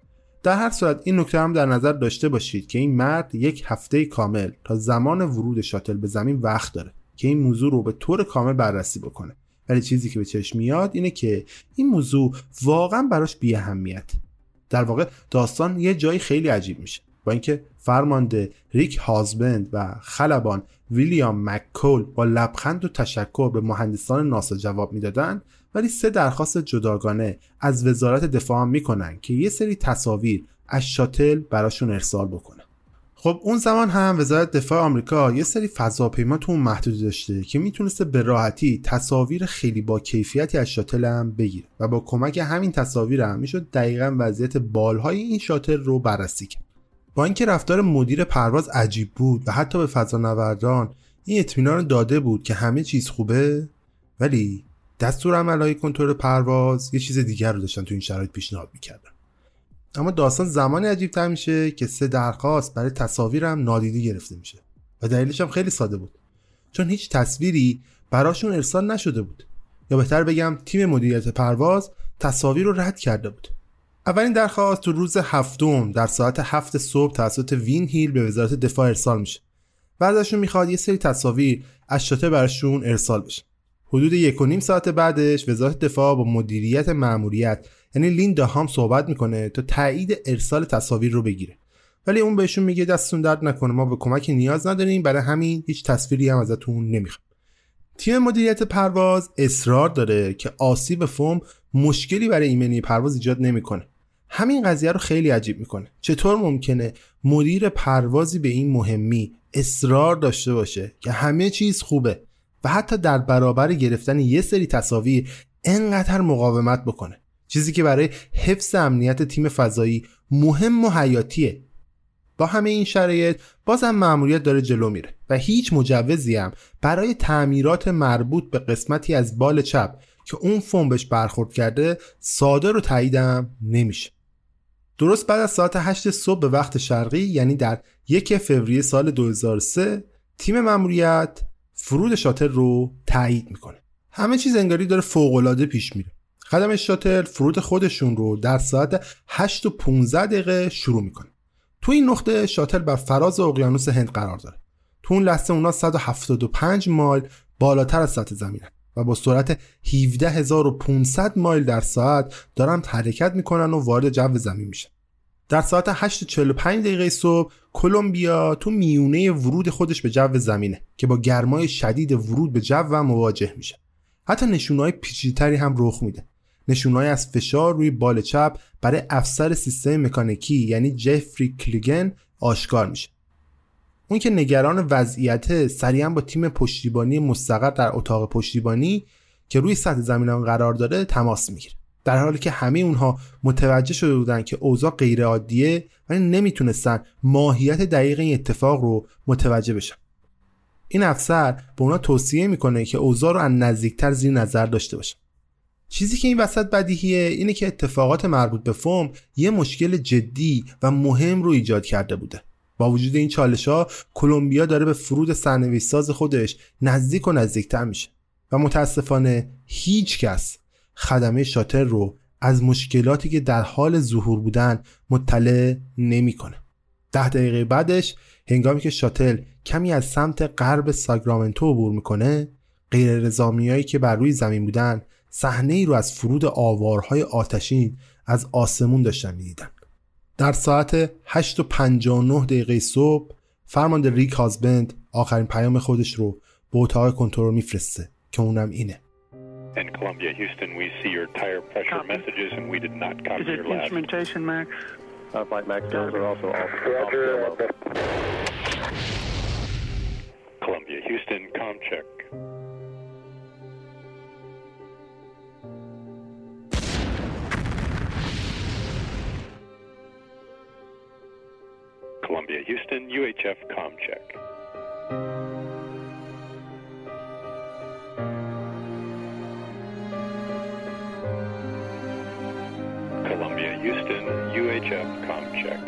در هر صورت این نکته هم در نظر داشته باشید که این مرد یک هفته کامل تا زمان ورود شاتل به زمین وقت داره که این موضوع رو به طور کامل بررسی بکنه. ولی چیزی که به چشم میاد اینه که این موضوع واقعا براش بی اهمیت. در واقع داستان یه جایی خیلی عجیب میشه. با اینکه فرمانده ریک هازبند و خلبان ویلیام مککول با لبخند و تشکر به مهندسان ناسا جواب میدادن، ولی 3 درخواست جداگانه از وزارت دفاع هم میکنن که یه سری تصاویر از شاتل براشون ارسال بکنه. خب اون زمان هم وزارت دفاع آمریکا یه سری فضاپیما تو اون محدود داشته که میتونسته به راحتی تصاویر خیلی با کیفیتی از شاتل هم بگیره و با کمک همین تصاویر هم میشد دقیقاً وضعیت بالهای این شاتل رو بررسی کرد. با اینکه رفتار مدیر پرواز عجیب بود و حتی به فضانوردان این اطمینان داده بود که همه چیز خوبه، ولی دستورالعمل‌های کنترل پرواز یه چیز دیگر رو داشتن تو این شرایط پیشنهاد می‌کردن. اما داستان زمانی عجیب‌تر میشه که 3 درخواست برای تصاویر هم نادیده گرفته میشه و دلیلش هم خیلی ساده بود، چون هیچ تصویری براشون ارسال نشده بود، یا بهتر بگم تیم مدیریت پرواز تصاویر رو رد کرده بود. اولین درخواست تو روز 7 در ساعت 7 صبح توسط وین هیل به وزارت دفاع ارسال میشه و ازشون میخواد یه سری تصاویر از شاتل براشون ارسال بشه. حدود 1.5 ساعت بعدش وزارت دفاع با مدیریت ماموریت یعنی لیندا هام صحبت میکنه تا تایید ارسال تصاویر رو بگیره، ولی اون بهشون میگه دستتون درد نکنه، ما به کمک نیاز نداریم، برای همین هیچ تصویری هم ازتون نمیخوام. تیم مدیریت پرواز اصرار داره که آسیب فوم مشکلی برای ایمنی پرواز ایجاد نمیکنه. همین قضیه رو خیلی عجیب میکنه. چطور ممکنه مدیر پروازی به این مهمی اصرار داشته باشه که همه چیز خوبه و حتی در برابر گرفتن یه سری تصاویر انقدر مقاومت بکنه، چیزی که برای حفظ امنیت تیم فضایی مهم و حیاتیه. با همه این شرایط بازم مأموریت داره جلو میره و هیچ مجوزی هم برای تعمیرات مربوط به قسمتی از بال چپ که اون فوم بهش برخورد کرده صادر و تاییدم نمیشه. درست بعد از ساعت 8 صبح به وقت شرقی، یعنی در 1 فوریه سال 2003، تیم مأموریت فرود شاتل رو تایید میکنه. همه چیز انگاری داره فوق‌العاده پیش میره. خدم شاتل فرود خودشون رو در ساعت 8:15 شروع میکنه. تو این نقطه شاتل بر فراز اقیانوس هند قرار داره. تو اون لحظه اونا 175 مایل بالاتر از سطح زمینن و با سرعت 17500 مایل در ساعت دارن حرکت میکنن و وارد جو زمین میشن. در ساعت 8:45 صبح کلمبیا تو میونه ورود خودش به جو زمینه که با گرمای شدید ورود به جو مواجه میشه. حتی نشونه‌های پیچیده‌تری هم رخ میده. نشونه‌های از فشار روی بال چپ برای افسر سیستم مکانیکی یعنی جفری کلیگن آشکار میشه. اون که نگران وضعیت سریعا با تیم پشتیبانی مستقر در اتاق پشتیبانی که روی سطح زمین قرار داره تماس میگیره، در حالی که همه اونها متوجه شده بودن که اوضاع غیر عادیه ولی نمیتونستن ماهیت دقیق این اتفاق رو متوجه بشن. این افسر به اونا توصیه میکنه که اوضاع رو از نزدیکتر زیر نظر داشته باشن. چیزی که این وسط بدیهیه اینه که اتفاقات مربوط به فوم یه مشکل جدی و مهم رو ایجاد کرده بوده. با وجود این چالش‌ها کلمبیا داره به فرود سرنوشت‌ساز خودش نزدیک و نزدیکتر میشه و متاسفانه هیچ کس خدمه شاتل رو از مشکلاتی که در حال ظهور بودن مطلع نمی‌کنه. 10 دقیقه بعدش هنگامی که شاتل کمی از سمت غرب ساکرامنتو عبور میکنه، غیر نظامیایی که بر روی زمین بودن صحنه‌ای رو از فرود آوارهای آتشین از آسمون داشتن می‌دیدن. در ساعت 8:59 صبح فرمانده ریک هازبند آخرین پیام خودش رو به اتاق کنترل میفرسته که اونم اینه. And Columbia, Houston, we see your tire pressure messages and we did not copy your last. Is it instrumentation, Max? Flight Max, those are also off the Columbia, Houston, comm check. Columbia, Houston, UHF, comm check. Columbia, Houston, UHF, comm check.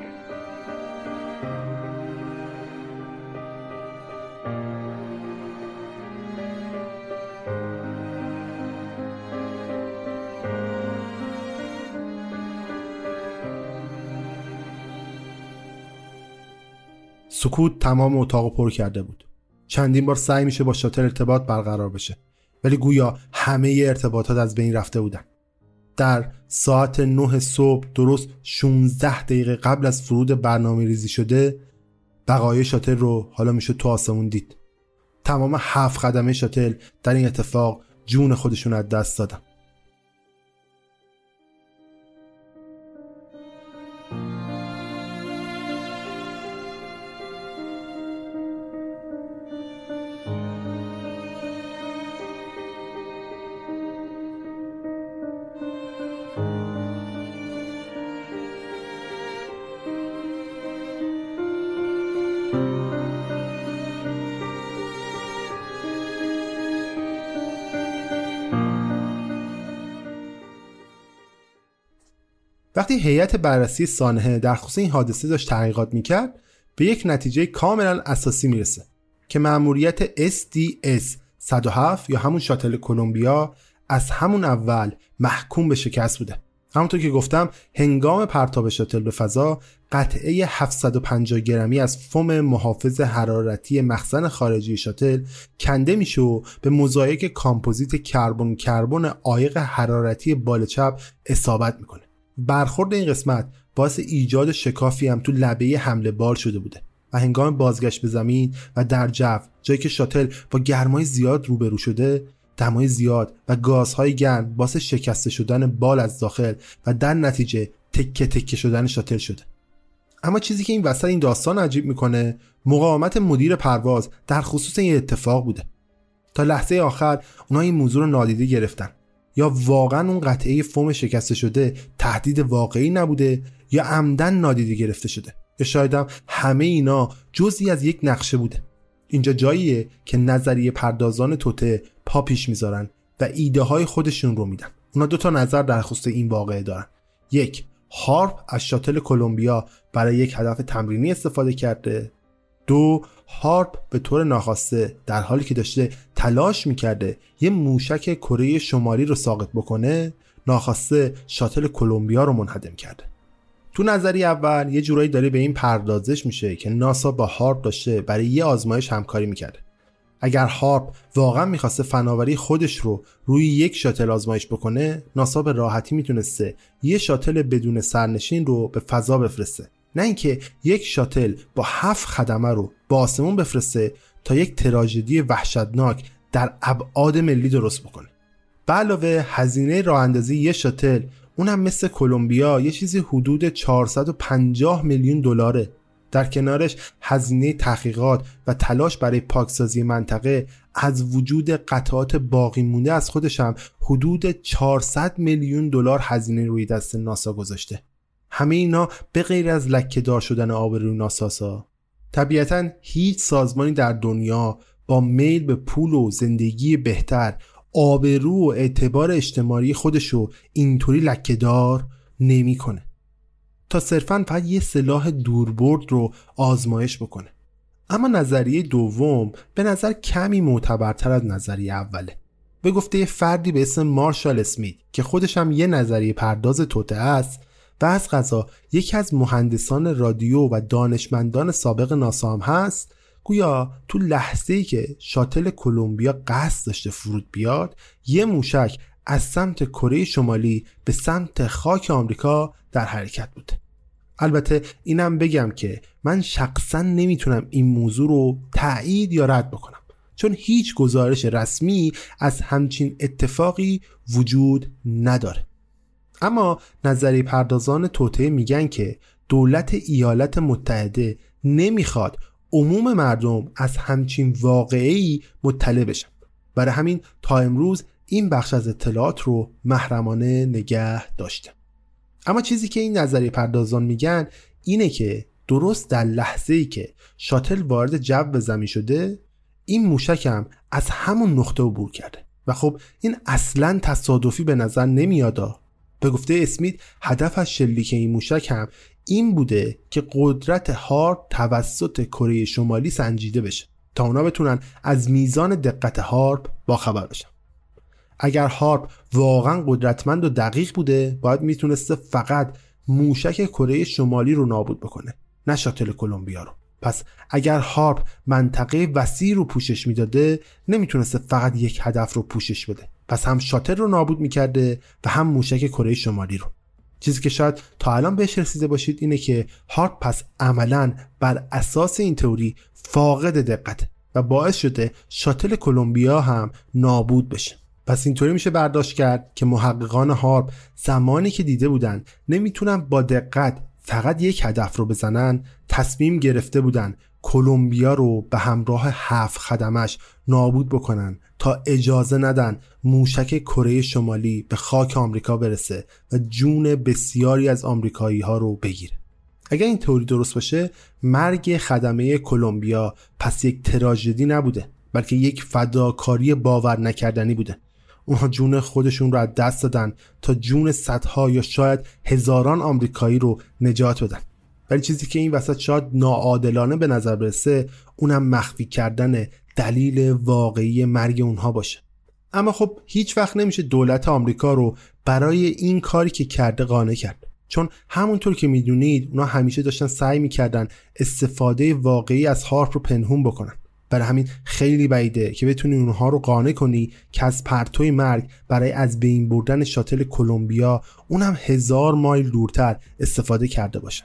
سکوت تمام اتاق پر کرده بود. چندین بار سعی میشه با شاتل ارتباط برقرار بشه، ولی گویا همه ارتباطات از بین رفته بودن. در ساعت 9 صبح درست 16 دقیقه قبل از فرود برنامه ریزی شده، بقایای شاتل رو حالا میشه تو آسمون دید. تمام 7 خدمه شاتل در این اتفاق جون خودشون از دست دادن. وقتی هیئت بررسی سانحه در خصوص این حادثه داشت تحقیقات میکرد، به یک نتیجه کاملا اساسی میرسه که مأموریت SDS-107 یا همون شاتل کلمبیا از همون اول محکوم به شکست بوده. همونطور که گفتم هنگام پرتاب شاتل به فضا قطعه 750 گرمی از فوم محافظ حرارتی مخزن خارجی شاتل کنده میشه و به موزاییک کامپوزیت کربن عایق حرارتی بال چپ اصابت میکنه. برخورد این قسمت باعث ایجاد شکافی هم تو لبه حمله بال شده بوده و هنگام بازگشت به زمین و در جو، جایی که شاتل با گرمای زیاد روبرو شده، دمای زیاد و گازهای گرم باعث شکسته شدن بال از داخل و در نتیجه تکه تکه شدن شاتل شده. اما چیزی که این وسط این داستان عجیب میکنه مقاومت مدیر پرواز در خصوص این اتفاق بوده. تا لحظه آخر اونها این موضوع رو نادیده گرفتن. یا واقعا اون قطعه فوم شکسته شده تهدید واقعی نبوده یا عمدن نادیده گرفته شده، یا شاید هم همه اینا جزئی از یک نقشه بوده. اینجا جاییه که نظریه پردازان توته پا پیش میذارن و ایده های خودشون رو میدن. اونا 2 تا نظر در خصوص این واقعه دارن. 1. هارپ از شاتل کلمبیا برای یک هدف تمرینی استفاده کرده. 2. هارپ به طور ناخواسته در حالی که داشته تلاش میکرده یه موشک کره شمالی رو ساقط بکنه، ناخواسته شاتل کلمبیا رو منهدم کرده. تو نظریه اول یه جورایی داره به این پردازش میشه که ناسا با هارپ داشته برای یه آزمایش همکاری میکرده. اگر هارپ واقعا میخواسته فناوری خودش رو روی یک شاتل آزمایش بکنه، ناسا به راحتی میتونسته یه شاتل بدون سرنشین رو به فضا بفرسته، نه اینکه یک شاتل با 7 خدمه رو به آسمون بفرسته تا یک تراژدی وحشتناک در ابعاد ملی درست بکنه. به علاوه هزینه راه اندازی یک شاتل، اونم مثل کلمبیا، یه چیزی حدود 450 میلیون دلاره. در کنارش هزینه تحقیقات و تلاش برای پاکسازی منطقه از وجود قطعات باقی مونده از خودش هم حدود 400 میلیون دلار هزینه روی دست ناسا گذاشته. همه اینا به غیر از لکه‌دار شدن آبروی ناسا. طبیعتاً هیچ سازمانی در دنیا با میل به پول و زندگی بهتر آبرو و اعتبار اجتماعی خودشو اینطوری لکه‌دار نمی‌کنه تا صرفاً فقط یه سلاح دوربرد رو آزمایش بکنه. اما نظریه دوم به نظر کمی معتبرتر از نظریه اوله. به گفته یه فردی به اسم مارشال اسمیت که خودش هم یه نظریه پرداز توته است و از قضا یکی از مهندسان رادیو و دانشمندان سابق ناسا هم هست، گویا تو لحظه‌ای که شاتل کلمبیا قصد داشته فرود بیاد، یه موشک از سمت کره شمالی به سمت خاک آمریکا در حرکت بوده. البته اینم بگم که من شخصا نمیتونم این موضوع رو تایید یا رد بکنم، چون هیچ گزارش رسمی از همچین اتفاقی وجود نداره. اما نظریه پردازان توطئه میگن که دولت ایالات متحده نمیخواد عموم مردم از همچین واقعه‌ای مطلع بشن. برای همین تا امروز این بخش از اطلاعات رو محرمانه نگه داشته. اما چیزی که این نظریه پردازان میگن اینه که درست در لحظه‌ای که شاتل وارد جو زمین شده، این موشک هم از همون نقطه عبور کرده و خب این اصلاً تصادفی به نظر نمیاد. به گفته اسمیت هدف از شلیک این موشک هم این بوده که قدرت هارپ توسط کره شمالی سنجیده بشه تا اونا بتونن از میزان دقت هارپ باخبر بشن. اگر هارپ واقعا قدرتمند و دقیق بوده، باید میتونسته فقط موشک کره شمالی رو نابود بکنه، نه شاتل کلمبیا رو. پس اگر هارپ منطقه وسیع رو پوشش میداده، نمیتونسته فقط یک هدف رو پوشش بده، پس هم شاتل رو نابود میکرده و هم موشک کره شمالی رو. چیزی که شاید تا الان بهش رسیده باشید اینه که هارپ پس عملاً بر اساس این تئوری فاقد دقته و باعث شده شاتل کلمبیا هم نابود بشه. پس اینطوری میشه برداشت کرد که محققان هارپ زمانی که دیده بودن نمیتونن با دقت فقط یک هدف رو بزنن، تصمیم گرفته بودن کلمبیا رو به همراه 7 خدمش نابود بکنن تا اجازه ندن موشک کره شمالی به خاک آمریکا برسه و جون بسیاری از آمریکایی ها رو بگیره. اگر این تئوری درست باشه، مرگ خدمه کلمبیا پس یک تراژدی نبوده، بلکه یک فداکاری باور نکردنی بوده. اونها جون خودشون رو از دست دادن تا جون صدها یا شاید هزاران آمریکایی رو نجات بدن. ولی چیزی که این وسط شاید ناعادلانه به نظر برسه، اونم مخفی کردن دلیل واقعی مرگ اونها باشه. اما خب هیچ وقت نمیشه دولت آمریکا رو برای این کاری که کرده قانع کرد، چون همونطور که میدونید اونا همیشه داشتن سعی میکردن استفاده واقعی از هارپ رو پنهون بکنن. برای همین خیلی بعیده که بتونی اونها رو قانع کنی که از پرتوی مرگ برای از بین بردن شاتل کلمبیا، اونم 1000 مایل دورتر، استفاده کرده باشن.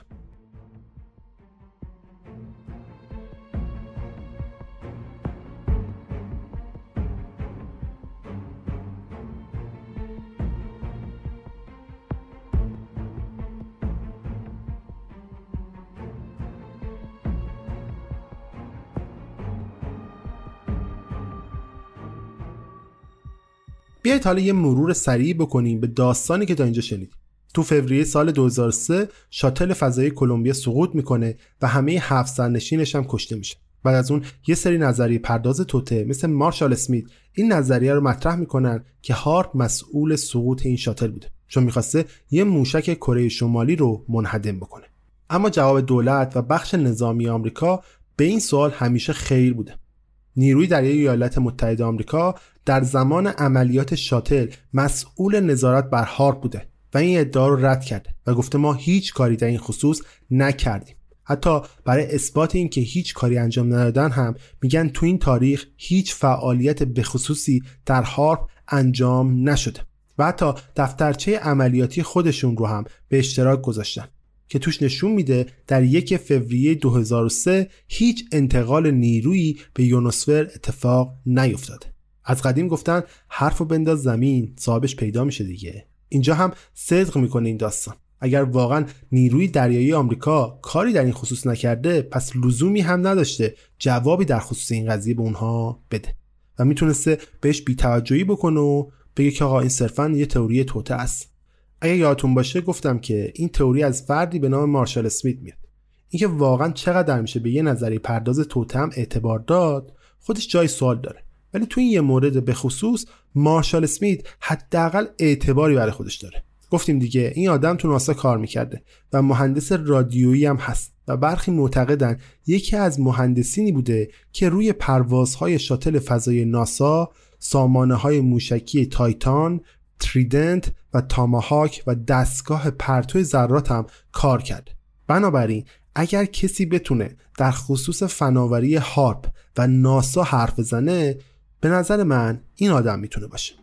بیایید حالا یه مرور سریع بکنیم به داستانی که تا اینجا شنیدیم. تو فوریه سال 2003 شاتل فضایی کلمبیا سقوط میکنه و همه 7 سرنشینش هم کشته میشه. بعد از اون یه سری نظریه پرداز توطئه مثل مارشال اسمیت این نظریه رو مطرح میکنن که هارپ مسئول سقوط این شاتل بوده، چون میخواسته یه موشک کره شمالی رو منهدم بکنه. اما جواب دولت و بخش نظامی آمریکا به این سوال همیشه خیر بوده. نیروی دریایی ایالات متحده آمریکا در زمان عملیات شاتل مسئول نظارت بر هارپ بوده و این ادعا رو رد کرده و گفته ما هیچ کاری در این خصوص نکردیم. حتی برای اثبات این که هیچ کاری انجام ندادن هم میگن تو این تاریخ هیچ فعالیت به خصوصی در هارپ انجام نشده و حتی دفترچه عملیاتی خودشون رو هم به اشتراک گذاشتن که توش نشون میده در 1 فوریه 2003 هیچ انتقال نیرویی به یونوسفر اتفاق نیفتاده. از قدیم گفتن حرفو بنداز زمین صاحبش پیدا میشه دیگه. اینجا هم صدق میکنه این داستان. اگر واقعا نیروی دریایی آمریکا کاری در این خصوص نکرده، پس لزومی هم نداشته جوابی در خصوص این قضیه به اونها بده و میتونسته بهش بی‌توجهی بکنه و بگه که آقا این صرفاً یه تئوری توطئه است. اگه یادتون باشه گفتم که این تئوری از فردی به نام مارشال اسمیت میاد. اینکه واقعا چقدر میشه به یه نظریه پرداز توطئه هم اعتبار داد، خودش جای سوال داره. ولی تو این یه مورد به خصوص مارشال اسمیت حداقل اعتباری برای خودش داره. گفتیم دیگه این آدم تو ناسا کار میکرده و مهندس رادیویی هم هست و برخی معتقدن یکی از مهندسینی بوده که روی پروازهای شاتل فضایی ناسا سامانه‌های موشکی تایتان، تریدنت و تاماهاک و دستگاه پرتو ذرات هم کار کرده. بنابراین اگر کسی بتونه در خصوص فناوری هارپ و ناسا حرف بزنه، به نظر من این آدم میتونه باشه.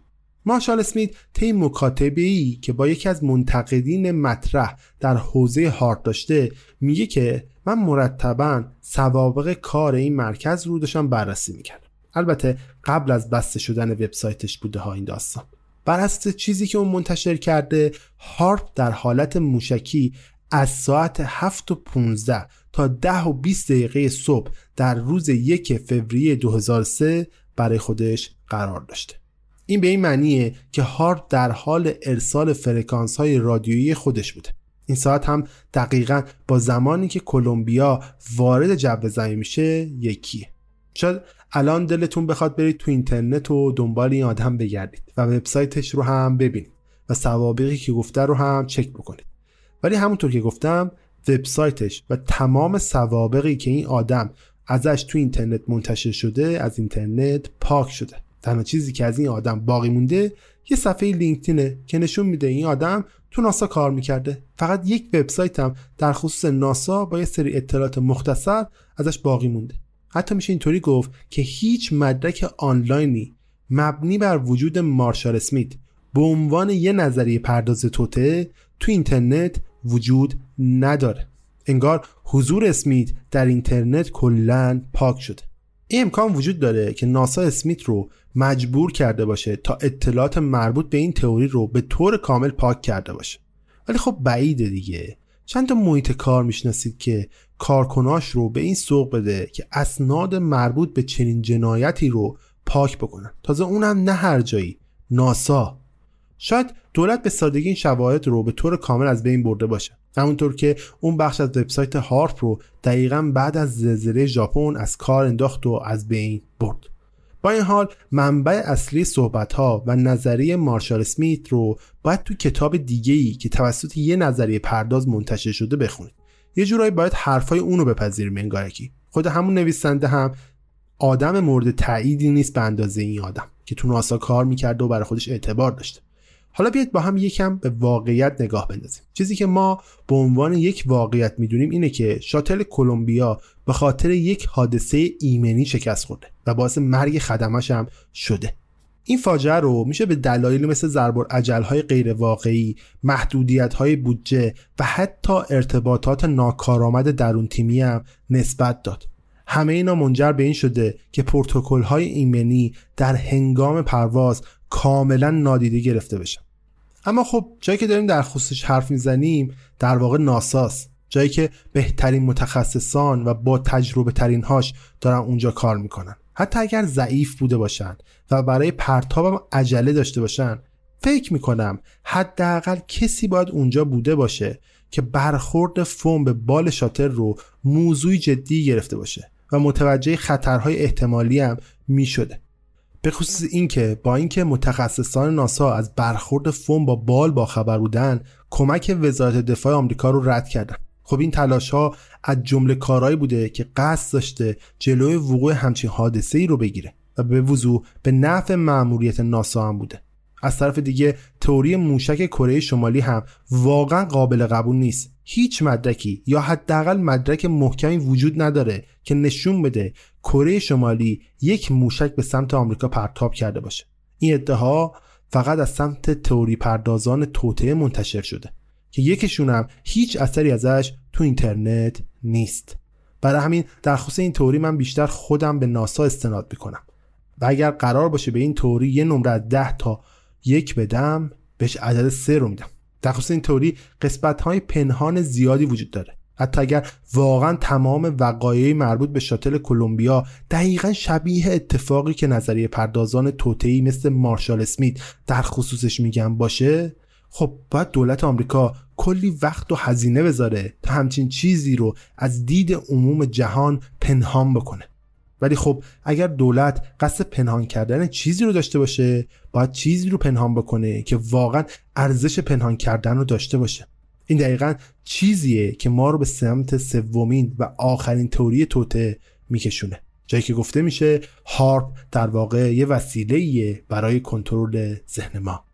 مارشال اسمیت طی مکاتبه‌ای که با یکی از منتقدین مطرح در حوزه هارپ داشته میگه که من مرتباً سوابق کار این مرکز رو داشتم بررسی میکردم. البته قبل از بسته شدن وبسایتش بوده ها این داستان. بر اساس چیزی که اون منتشر کرده، هارپ در حالت موشکی از ساعت 7:15 تا 10:20 صبح در روز 1 فوریه 2003 برای خودش قرار داشته. این به این معنیه که هارپ در حال ارسال فرکانس های رادیویی خودش بوده. این ساعت هم دقیقاً با زمانی که کلمبیا وارد جو زمین میشه یکیه. شاید الان دلتون بخواد برید تو اینترنت و دنبال این آدم بگردید و وبسایتش رو هم ببینید و سوابقی که گفته رو هم چک بکنید. ولی همونطور که گفتم وبسایتش و تمام سوابقی که این آدم ازش تو اینترنت منتشر شده از اینترنت پاک شده. تنها چیزی که از این آدم باقی مونده یه صفحه لینکدینه که نشون میده این آدم تو ناسا کار میکرده. فقط یک وبسایت هم در خصوص ناسا با یه سری اطلاعات مختصر ازش باقی مونده. حتی میشه اینطوری گفت که هیچ مدرک آنلاینی مبنی بر وجود مارشال اسمیت به عنوان یه نظریه پرداز توطئه تو اینترنت وجود نداره. انگار حضور اسمیت در اینترنت کلاً پاک شده. این امکان وجود داره که ناسا اسمیت رو مجبور کرده باشه تا اطلاعات مربوط به این تئوری رو به طور کامل پاک کرده باشه. ولی خب بعیده دیگه. چند تا محیط کار میشناسید که کارکناش رو به این سوق بده که اسناد مربوط به چنین جنایتی رو پاک بکنن، تازه اونم نه هر جایی، ناسا. شاید دولت به سادگی این شواهد رو به طور کامل از بین برده باشه، همونطور که اون بخش از وبسایت هارپ رو دقیقاً بعد از زلزله ژاپن از کار انداخت و از بین برد. با این حال منبع اصلی صحبت‌ها و نظریه مارشال اسمیت رو باید تو کتاب دیگه‌ای که توسط یه نظریه پرداز منتشر شده بخونید. یه جورایی باید حرفای اونو بپذیریم انگارکی. خود همون نویسنده هم آدم مورد تأییدی نیست به اندازه این آدم که تو ناسا کار می‌کرد و برای خودش اعتبار داشته. حالا بیاید با هم یکم به واقعیت نگاه بندازیم. چیزی که ما به عنوان یک واقعیت میدونیم اینه که شاتل کلمبیا به خاطر یک حادثه ایمنی شکست خورده و باعث مرگ خدمش هم شده. این فاجعه رو میشه به دلایلی مثل ضرب‌الاجل‌های غیر واقعی، محدودیت‌های بودجه و حتی ارتباطات ناکارآمد درون تیمی هم نسبت داد. همه اینا منجر به این شده که پروتکل‌های ایمنی در هنگام پرواز کاملا نادیده گرفته بشن. اما خب جایی که داریم در خصوصش حرف میزنیم در واقع ناساست، جایی که بهترین متخصصان و با تجربه ترین هاش دارن اونجا کار میکنن. حتی اگر ضعیف بوده باشن و برای پرتابم عجله داشته باشن، فکر میکنم حداقل کسی باید اونجا بوده باشه که برخورد فوم به بال شاتل رو موضوعی جدی گرفته باشه و متوجه خطرهای احتمالی هم میشده. به خصوص اینکه با اینکه متخصصان ناسا از برخورد فوم با بال باخبر بودن، کمک وزارت دفاع آمریکا رو رد کردن. خب این تلاش‌ها از جمله کارهایی بوده که قصد داشته جلوی وقوع همچین حادثه‌ای رو بگیره و به وضوح به نفع مأموریت ناسا هم بوده. از طرف دیگه تئوری موشک کره شمالی هم واقعا قابل قبول نیست. هیچ مدرکی یا حداقل مدرک محکمی وجود نداره که نشون بده کره شمالی یک موشک به سمت آمریکا پرتاب کرده باشه. این ادعا فقط از سمت تئوری پردازان توطئه منتشر شده که یکیشون هم هیچ اثری ازش تو اینترنت نیست. برای همین در خصوص این تئوری من بیشتر خودم به ناسا استناد میکنم و اگر قرار باشه به این تئوری یه نمره از 10 تا 1 بدم، بهش عدد 3 رو میدم. در خصوص این تئوری قسمت‌های پنهان زیادی وجود داره. حتی اگر واقعا تمام وقایع مربوط به شاتل کلمبیا دقیقاً شبیه اتفاقی که نظریه پردازان توطئه‌ای مثل مارشال اسمیت در خصوصش میگن باشه، خب باید دولت آمریکا کلی وقت و هزینه بذاره تا همچین چیزی رو از دید عموم جهان پنهان بکنه. ولی خب اگر دولت قصد پنهان کردن چیزی رو داشته باشه، باید چیزی رو پنهان بکنه که واقعا ارزش پنهان کردن رو داشته باشه. این دقیقاً چیزیه که ما رو به سمت سومین و آخرین تئوری توطئه میکشونه، جایی که گفته میشه هارپ در واقع یه وسیله‌ایه برای کنترل ذهن ما.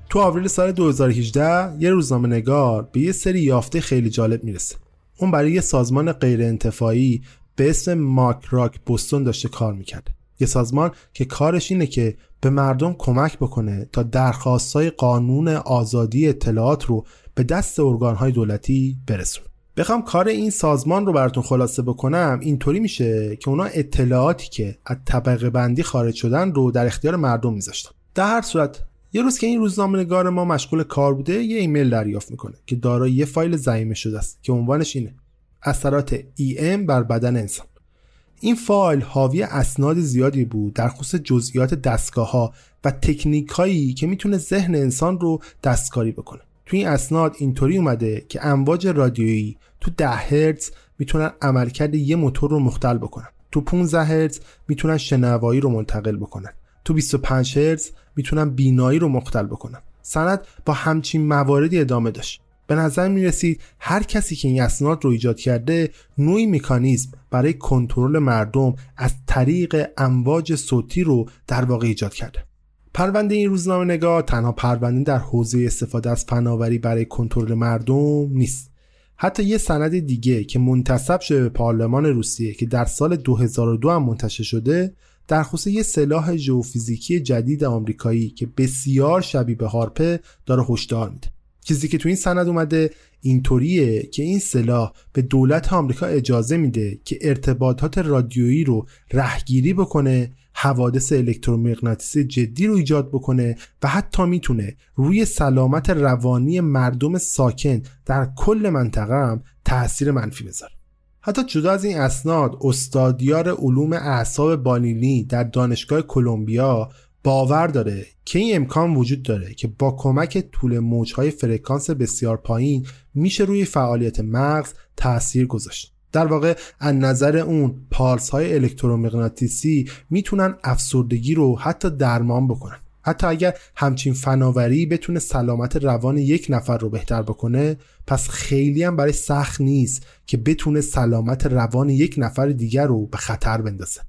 تو آوریل سال 2018 یه روزنامه‌نگار به یه سری یافته خیلی جالب میرسه. اون برای یه سازمان غیر انتفاعی به اسم ماک راک بوستون داشته کار میکرده. یه سازمان که کارش اینه که به مردم کمک بکنه تا درخواستای قانون آزادی اطلاعات رو به دست ارگان‌های دولتی برسونه. بخوام کار این سازمان رو براتون خلاصه بکنم، اینطوری میشه که اونا اطلاعاتی که از طبقه بندی خارج شدن رو در اختیار مردم میذاشتن. در هر صورت یه روز که این روزنامه‌نگار ما مشغول کار بوده، یه ایمیل دریافت میکنه که دارای یه فایل ضمیمه شده است که عنوانش اینه: اثرات EM بر بدن انسان. این فایل حاوی اسناد زیادی بود در خصوص جزئیات دستگاه‌ها و تکنیک‌هایی که میتونه ذهن انسان رو دستکاری بکنه. تو این اسناد اینطوری اومده که امواج رادیویی تو 10 هرتز میتونن عملکرد یه موتور رو مختل بکنن. تو 15 هرتز میتونن شنوایی رو منتقل بکنن. تو 25 هرتز میتونن بینایی رو مختل بکنن. سند با همچین مواردی ادامه داشت. به نظر میرسید هر کسی که این اسناد رو ایجاد کرده نوعی مکانیزم برای کنترل مردم از طریق امواج صوتی رو در واقع ایجاد کرده. پرونده این روزنامه‌نگار تنها پرونده در حوزه استفاده از فناوری برای کنترل مردم نیست. حتی یه سند دیگه که منتسب شده به پارلمان روسیه که در سال 2002 هم منتشر شده، در خصوص یه سلاح ژئوفیزیکی جدید آمریکایی که بسیار شبیه به هارپ داره هشدار میده. چیزی که تو این سند اومده اینطوریه که این سلاح به دولت آمریکا اجازه میده که ارتباطات رادیویی رو رهگیری بکنه، حوادث الکترومغناطیسی جدی رو ایجاد بکنه و حتی میتونه روی سلامت روانی مردم ساکن در کل منطقه هم تأثیر منفی بذاره. حتی جدا از این اسناد، استادیار علوم اعصاب بالینی در دانشگاه کلمبیا باور داره که این امکان وجود داره که با کمک طول موج‌های فرکانس بسیار پایین میشه روی فعالیت مغز تأثیر گذاشت. در واقع از نظر اون پالس‌های الکترومغناطیسی میتونن افسردگی رو حتی درمان بکنن. حتی اگر همچین فناوری بتونه سلامت روان یک نفر رو بهتر بکنه، پس خیلی هم برای سخت نیست که بتونه سلامت روان یک نفر دیگر رو به خطر بندازه.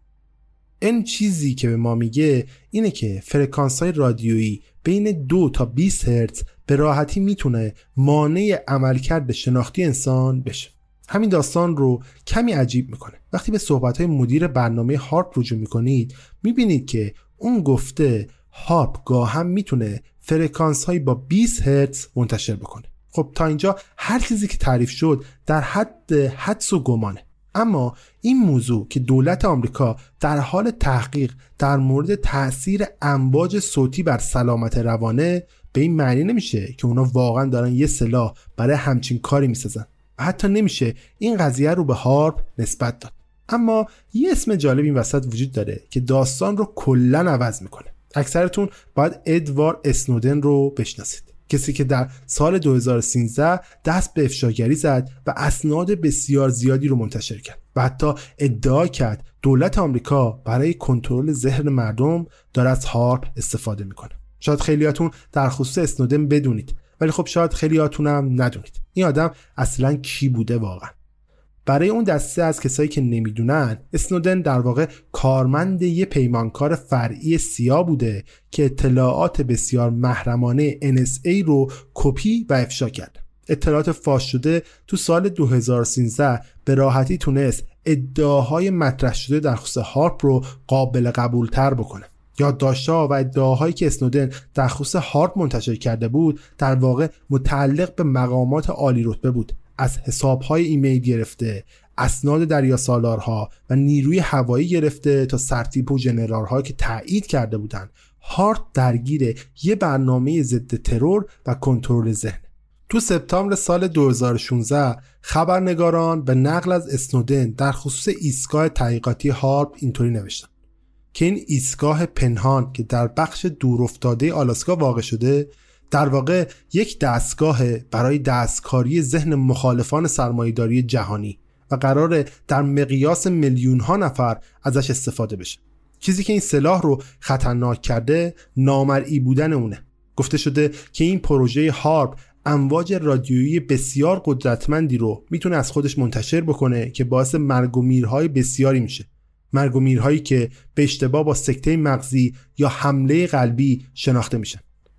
این چیزی که به ما میگه اینه که فرکانس‌های رادیویی بین 2 تا 20 هرتز به راحتی میتونه مانع عملکرد شناختی انسان بشه. همین داستان رو کمی عجیب میکنه. وقتی به صحبت‌های مدیر برنامه هارپ رجوع میکنید، میبینید که اون گفته هارپ گاهم میتونه فرکانس‌هایی با 20 هرتز منتشر بکنه. خب تا اینجا هر چیزی که تعریف شد در حد حدس و گمانه. اما این موضوع که دولت آمریکا در حال تحقیق در مورد تأثیر امواج صوتی بر سلامت روانه، به این معنی نمیشه که اونا واقعا دارن یه سلاح برای همچین کاری میسازن. حتی نمیشه این قضیه رو به هارپ نسبت داد. اما یه اسم جالب این وسط وجود داره که داستان رو کلاً عوض میکنه. اکثرتون باید ادوارد اسنودن رو بشناسید. کسی که در سال 2013 دست به افشاگری زد و اسناد بسیار زیادی رو منتشر کرد و حتی ادعا کرد دولت آمریکا برای کنترل ذهن مردم داره از هارپ استفاده میکنه. شاید خیلیاتون در خصوص اسنودن بدونید، ولی خب شاید خیلیاتون هم ندونید این آدم اصلاً کی بوده واقعا. برای اون دسته از کسایی که نمیدونن، اسنودن در واقع کارمند یه پیمانکار فرعی CIA بوده که اطلاعات بسیار محرمانه NSA رو کپی و افشا کرد. اطلاعات فاش شده تو سال 2013 به راحتی تونست ادعاهای مطرح شده در خصوص هارپ رو قابل قبول تر بکنه. یادداشت‌ها و ادعاهایی که اسنودن در خصوص هارپ منتشر کرده بود در واقع متعلق به مقامات عالی رتبه بود. از حساب‌های ایمیل گرفته، اسناد دریاسالارها و نیروی هوایی گرفته تا سرتیپ و ژنرال‌ها که تایید کرده بودند هارپ درگیر یه برنامه ضد ترور و کنترل ذهن. تو سپتامبر سال 2016 خبرنگاران به نقل از اسنودن در خصوص ایستگاه تحقیقاتی هارپ اینطوری نوشتن که این ایستگاه پنهان که در بخش دورافتاده آلاسکا واقع شده در واقع یک دستگاه برای دستکاری ذهن مخالفان سرمایه‌داری جهانی و قراره در مقیاس میلیون‌ها نفر ازش استفاده بشه. چیزی که این سلاح رو خطرناک کرده نامرئی بودن اونه. گفته شده که این پروژه هارپ امواج رادیویی بسیار قدرتمندی رو میتونه از خودش منتشر بکنه که باعث مرگ و میرهای بسیاری میشه. مرگ و میرهایی که به اشتباه با سکته مغزی یا حمله قلبی شناخته میشن.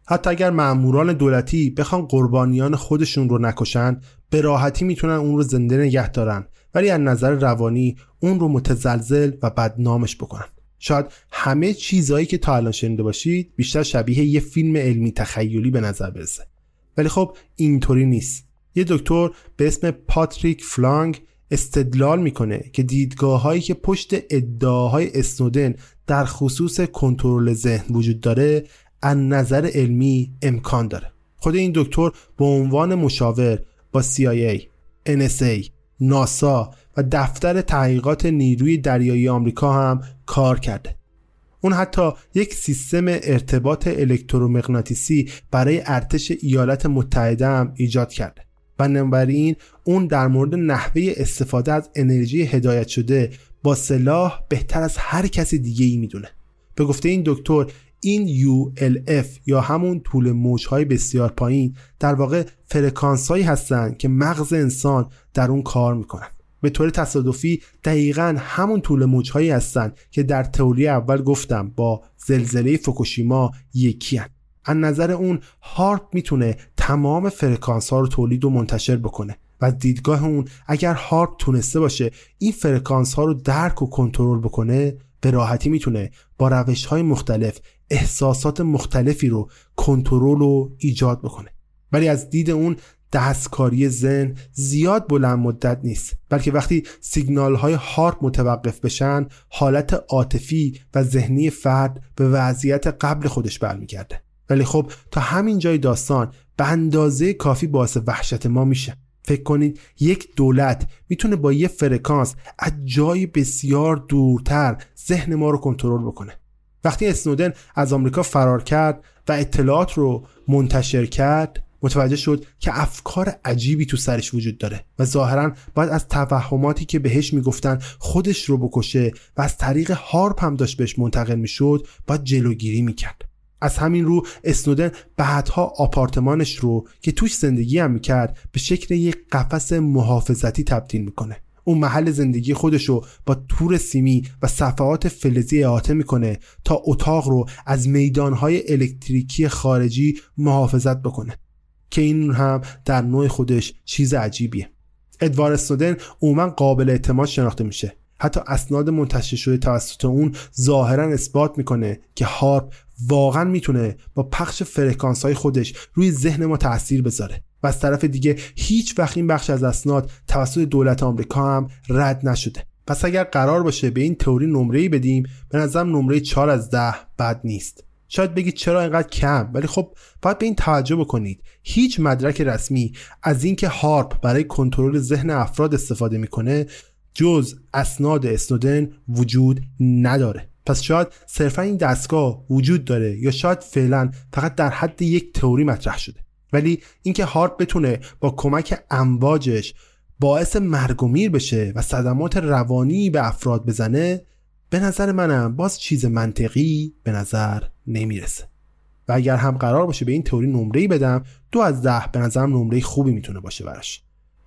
حتی اگر مأموران دولتی بخوان قربانیان خودشون رو نکشن، به راحتی میتونن اون رو زنده نگه دارن، ولی از نظر روانی اون رو متزلزل و بدنامش بکنن. شاید همه چیزایی که تا الان شنیده باشید بیشتر شبیه یه فیلم علمی تخیلی به نظر برسه، ولی خب اینطوری نیست. یه دکتر به اسم پاتریک فلانگ استدلال میکنه که دیدگاه‌هایی که پشت ادعاهای اسنودن در خصوص کنترل ذهن وجود داره از نظر علمی امکان داره. خود این دکتر به عنوان مشاور با CIA، NSA، ناسا و دفتر تحقیقات نیروی دریایی آمریکا هم کار کرده. اون حتی یک سیستم ارتباط الکترومغناطیسی برای ارتش ایالات متحده هم ایجاد کرده. بنابراین اون در مورد نحوه استفاده از انرژی هدایت شده با سلاح بهتر از هر کسی دیگه ای میدونه. به گفته این دکتر این ULF یا همون طول موج‌های بسیار پایین در واقع فرکانس‌هایی هستن که مغز انسان در اون کار میکنن. به طور تصادفی دقیقاً همون طول موج‌هایی هستن که در تئوری اول گفتم با زلزله فوکوشیما یکی هن. از نظر اون هارپ میتونه تمام فرکانس‌ها رو تولید و منتشر بکنه و از دیدگاه اون اگر هارپ تونسته باشه این فرکانس‌ها رو درک و کنترل بکنه، به راحتی میتونه با روش‌های مختلف احساسات مختلفی رو کنترل و ایجاد بکنه. ولی از دید اون دستکاری ذهن زیاد بلند مدت نیست، بلکه وقتی سیگنال‌های هارپ متوقف بشن حالت عاطفی و ذهنی فرد به وضعیت قبل خودش برمیگرده. ولی خب تا همین جای داستان به اندازه کافی باعث وحشت ما میشه. فکر کنید یک دولت میتونه با یه فرکانس از جای بسیار دورتر ذهن ما رو کنترل بکنه. وقتی اسنودن از آمریکا فرار کرد و اطلاعات رو منتشر کرد، متوجه شد که افکار عجیبی تو سرش وجود داره و ظاهراً باید از توهماتی که بهش میگفتن خودش رو بکشه و از طریق هارپ هم داشت بهش منتقل میشد باید جلوگیری میکرد. از همین رو اسنودن بعدها آپارتمانش رو که توش زندگی هم میکرد به شکل یک قفس محافظتی تبدیل میکنه. اون محل زندگی خودشو با تور سیمی و صفحات فلزی احاطه میکنه تا اتاق رو از میدانهای الکتریکی خارجی محافظت بکنه که این هم در نوع خودش چیز عجیبیه. ادوارد اسنودن عموما قابل اعتماد شناخته میشه. حتی اسناد منتشر شده توسط اون ظاهرا اثبات میکنه که هارپ واقعا میتونه با پخش فرکانس‌های خودش روی ذهن ما تأثیر بذاره و از طرف دیگه هیچ وقت این بخش از اسناد توسط دولت آمریکا هم رد نشده. پس اگر قرار باشه به این تئوری نمره‌ای بدیم، به نظرم نمره 4 از 10 بد نیست. شاید بگید چرا اینقدر کم، ولی خب باید به این توجه بکنید هیچ مدرک رسمی از اینکه هارپ برای کنترل ذهن افراد استفاده میکنه جز اسناد اسنودن وجود نداره. پس شاید صرفا این دستگاه وجود داره یا شاید فعلا فقط در حد یک تئوری مطرح شده. ولی اینکه هارپ بتونه با کمک امواجش باعث مرگ و میر بشه و صدمات روانی به افراد بزنه، به نظر منم باز چیز منطقی به نظر نمیرسه. و اگر هم قرار باشه به این تئوری نمره‌ای بدم، 2 از 10 به نظرم نمره خوبی میتونه باشه براش.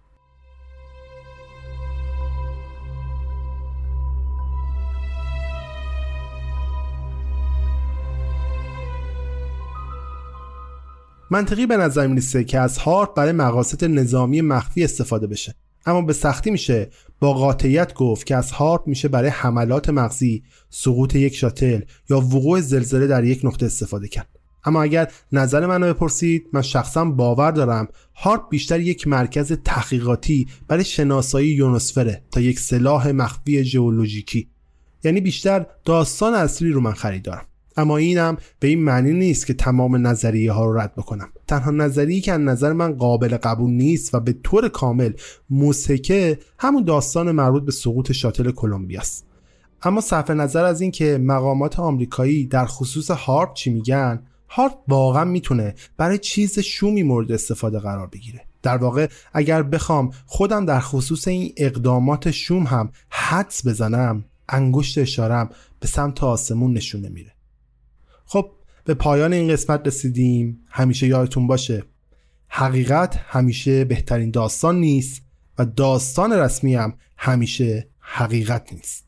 منطقی به نظر میرسه که از هارپ برای مقاصد نظامی مخفی استفاده بشه، اما به سختی میشه با قاطعیت گفت که از هارپ میشه برای حملات مغزی، سقوط یک شاتل یا وقوع زلزله در یک نقطه استفاده کرد. اما اگر نظر منو بپرسید، من شخصا باور دارم هارپ بیشتر یک مرکز تحقیقاتی برای شناسایی یونوسفره تا یک سلاح مخفی ژئولوژیکی. یعنی بیشتر داستان اصلی رو من خریدارم. اما اینم به این معنی نیست که تمام نظریه ها رو رد بکنم. تنها نظریه‌ای که از نظر من قابل قبول نیست و به طور کامل مضحکه همون داستان مربوط به سقوط شاتل کلمبیا است. اما صرف نظر از این که مقامات آمریکایی در خصوص هارپ چی میگن، هارپ واقعا میتونه برای چیز شومی مورد استفاده قرار بگیره. در واقع اگر بخوام خودم در خصوص این اقدامات شوم هم حدس بزنم، انگشت اشارم به سمت آسمون نشونه میره. خب به پایان این قسمت رسیدیم. همیشه یادتون باشه حقیقت همیشه بهترین داستان نیست و داستان رسمی هم همیشه حقیقت نیست.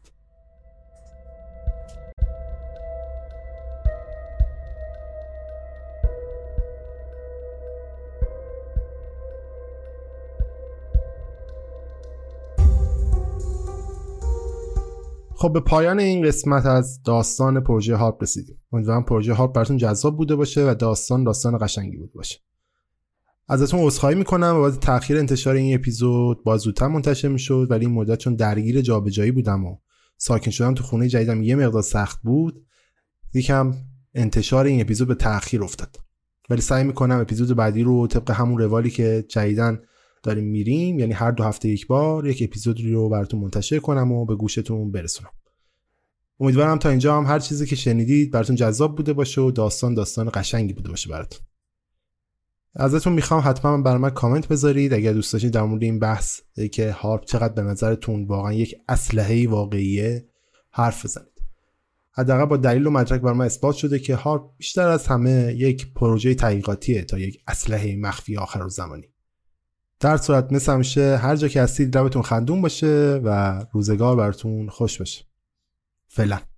خب به پایان این قسمت از داستان پروژه هارپ رسیدیم. امیدوارم پروژه هارپ براتون جذاب بوده باشه و داستان قشنگی بوده باشه. ازتون عذرخواهی میکنم بابت تأخیر انتشار این اپیزود. باید زودتر منتشر میشد ولی این مدت چون درگیر جابجایی بودم و ساکن شدم تو خونه جدیدم یه مقدار سخت بود، یکم انتشار این اپیزود به تأخیر افتاد. ولی سعی میکنم اپیزود بعدی رو طبق همون روالی که جدیداً داریم میریم، یعنی هر 2 هفته یک بار یک اپیزود رو براتون منتشر کنم و به گوشتون برسونم. امیدوارم تا اینجا هم هر چیزی که شنیدید براتون جذاب بوده باشه و داستان قشنگی بوده باشه براتون. ازتون میخوام حتما برای من کامنت بذارید اگر دوست داشتید در مورد این بحث که هارپ چقدر به نظرتون واقعا یک اسلحه واقعیه حرف بزنید. حداقل با دلیل و مدرک برای من اثبات شده که هارپ بیشتر از همه یک پروژه تحقیقاتیه تا یک اسلحه مخفی آخرالزمانی. در صورت مثل همیشه هر جا که هستید لبتون خندون باشه و روزگار براتون خوش باشه. فعلا.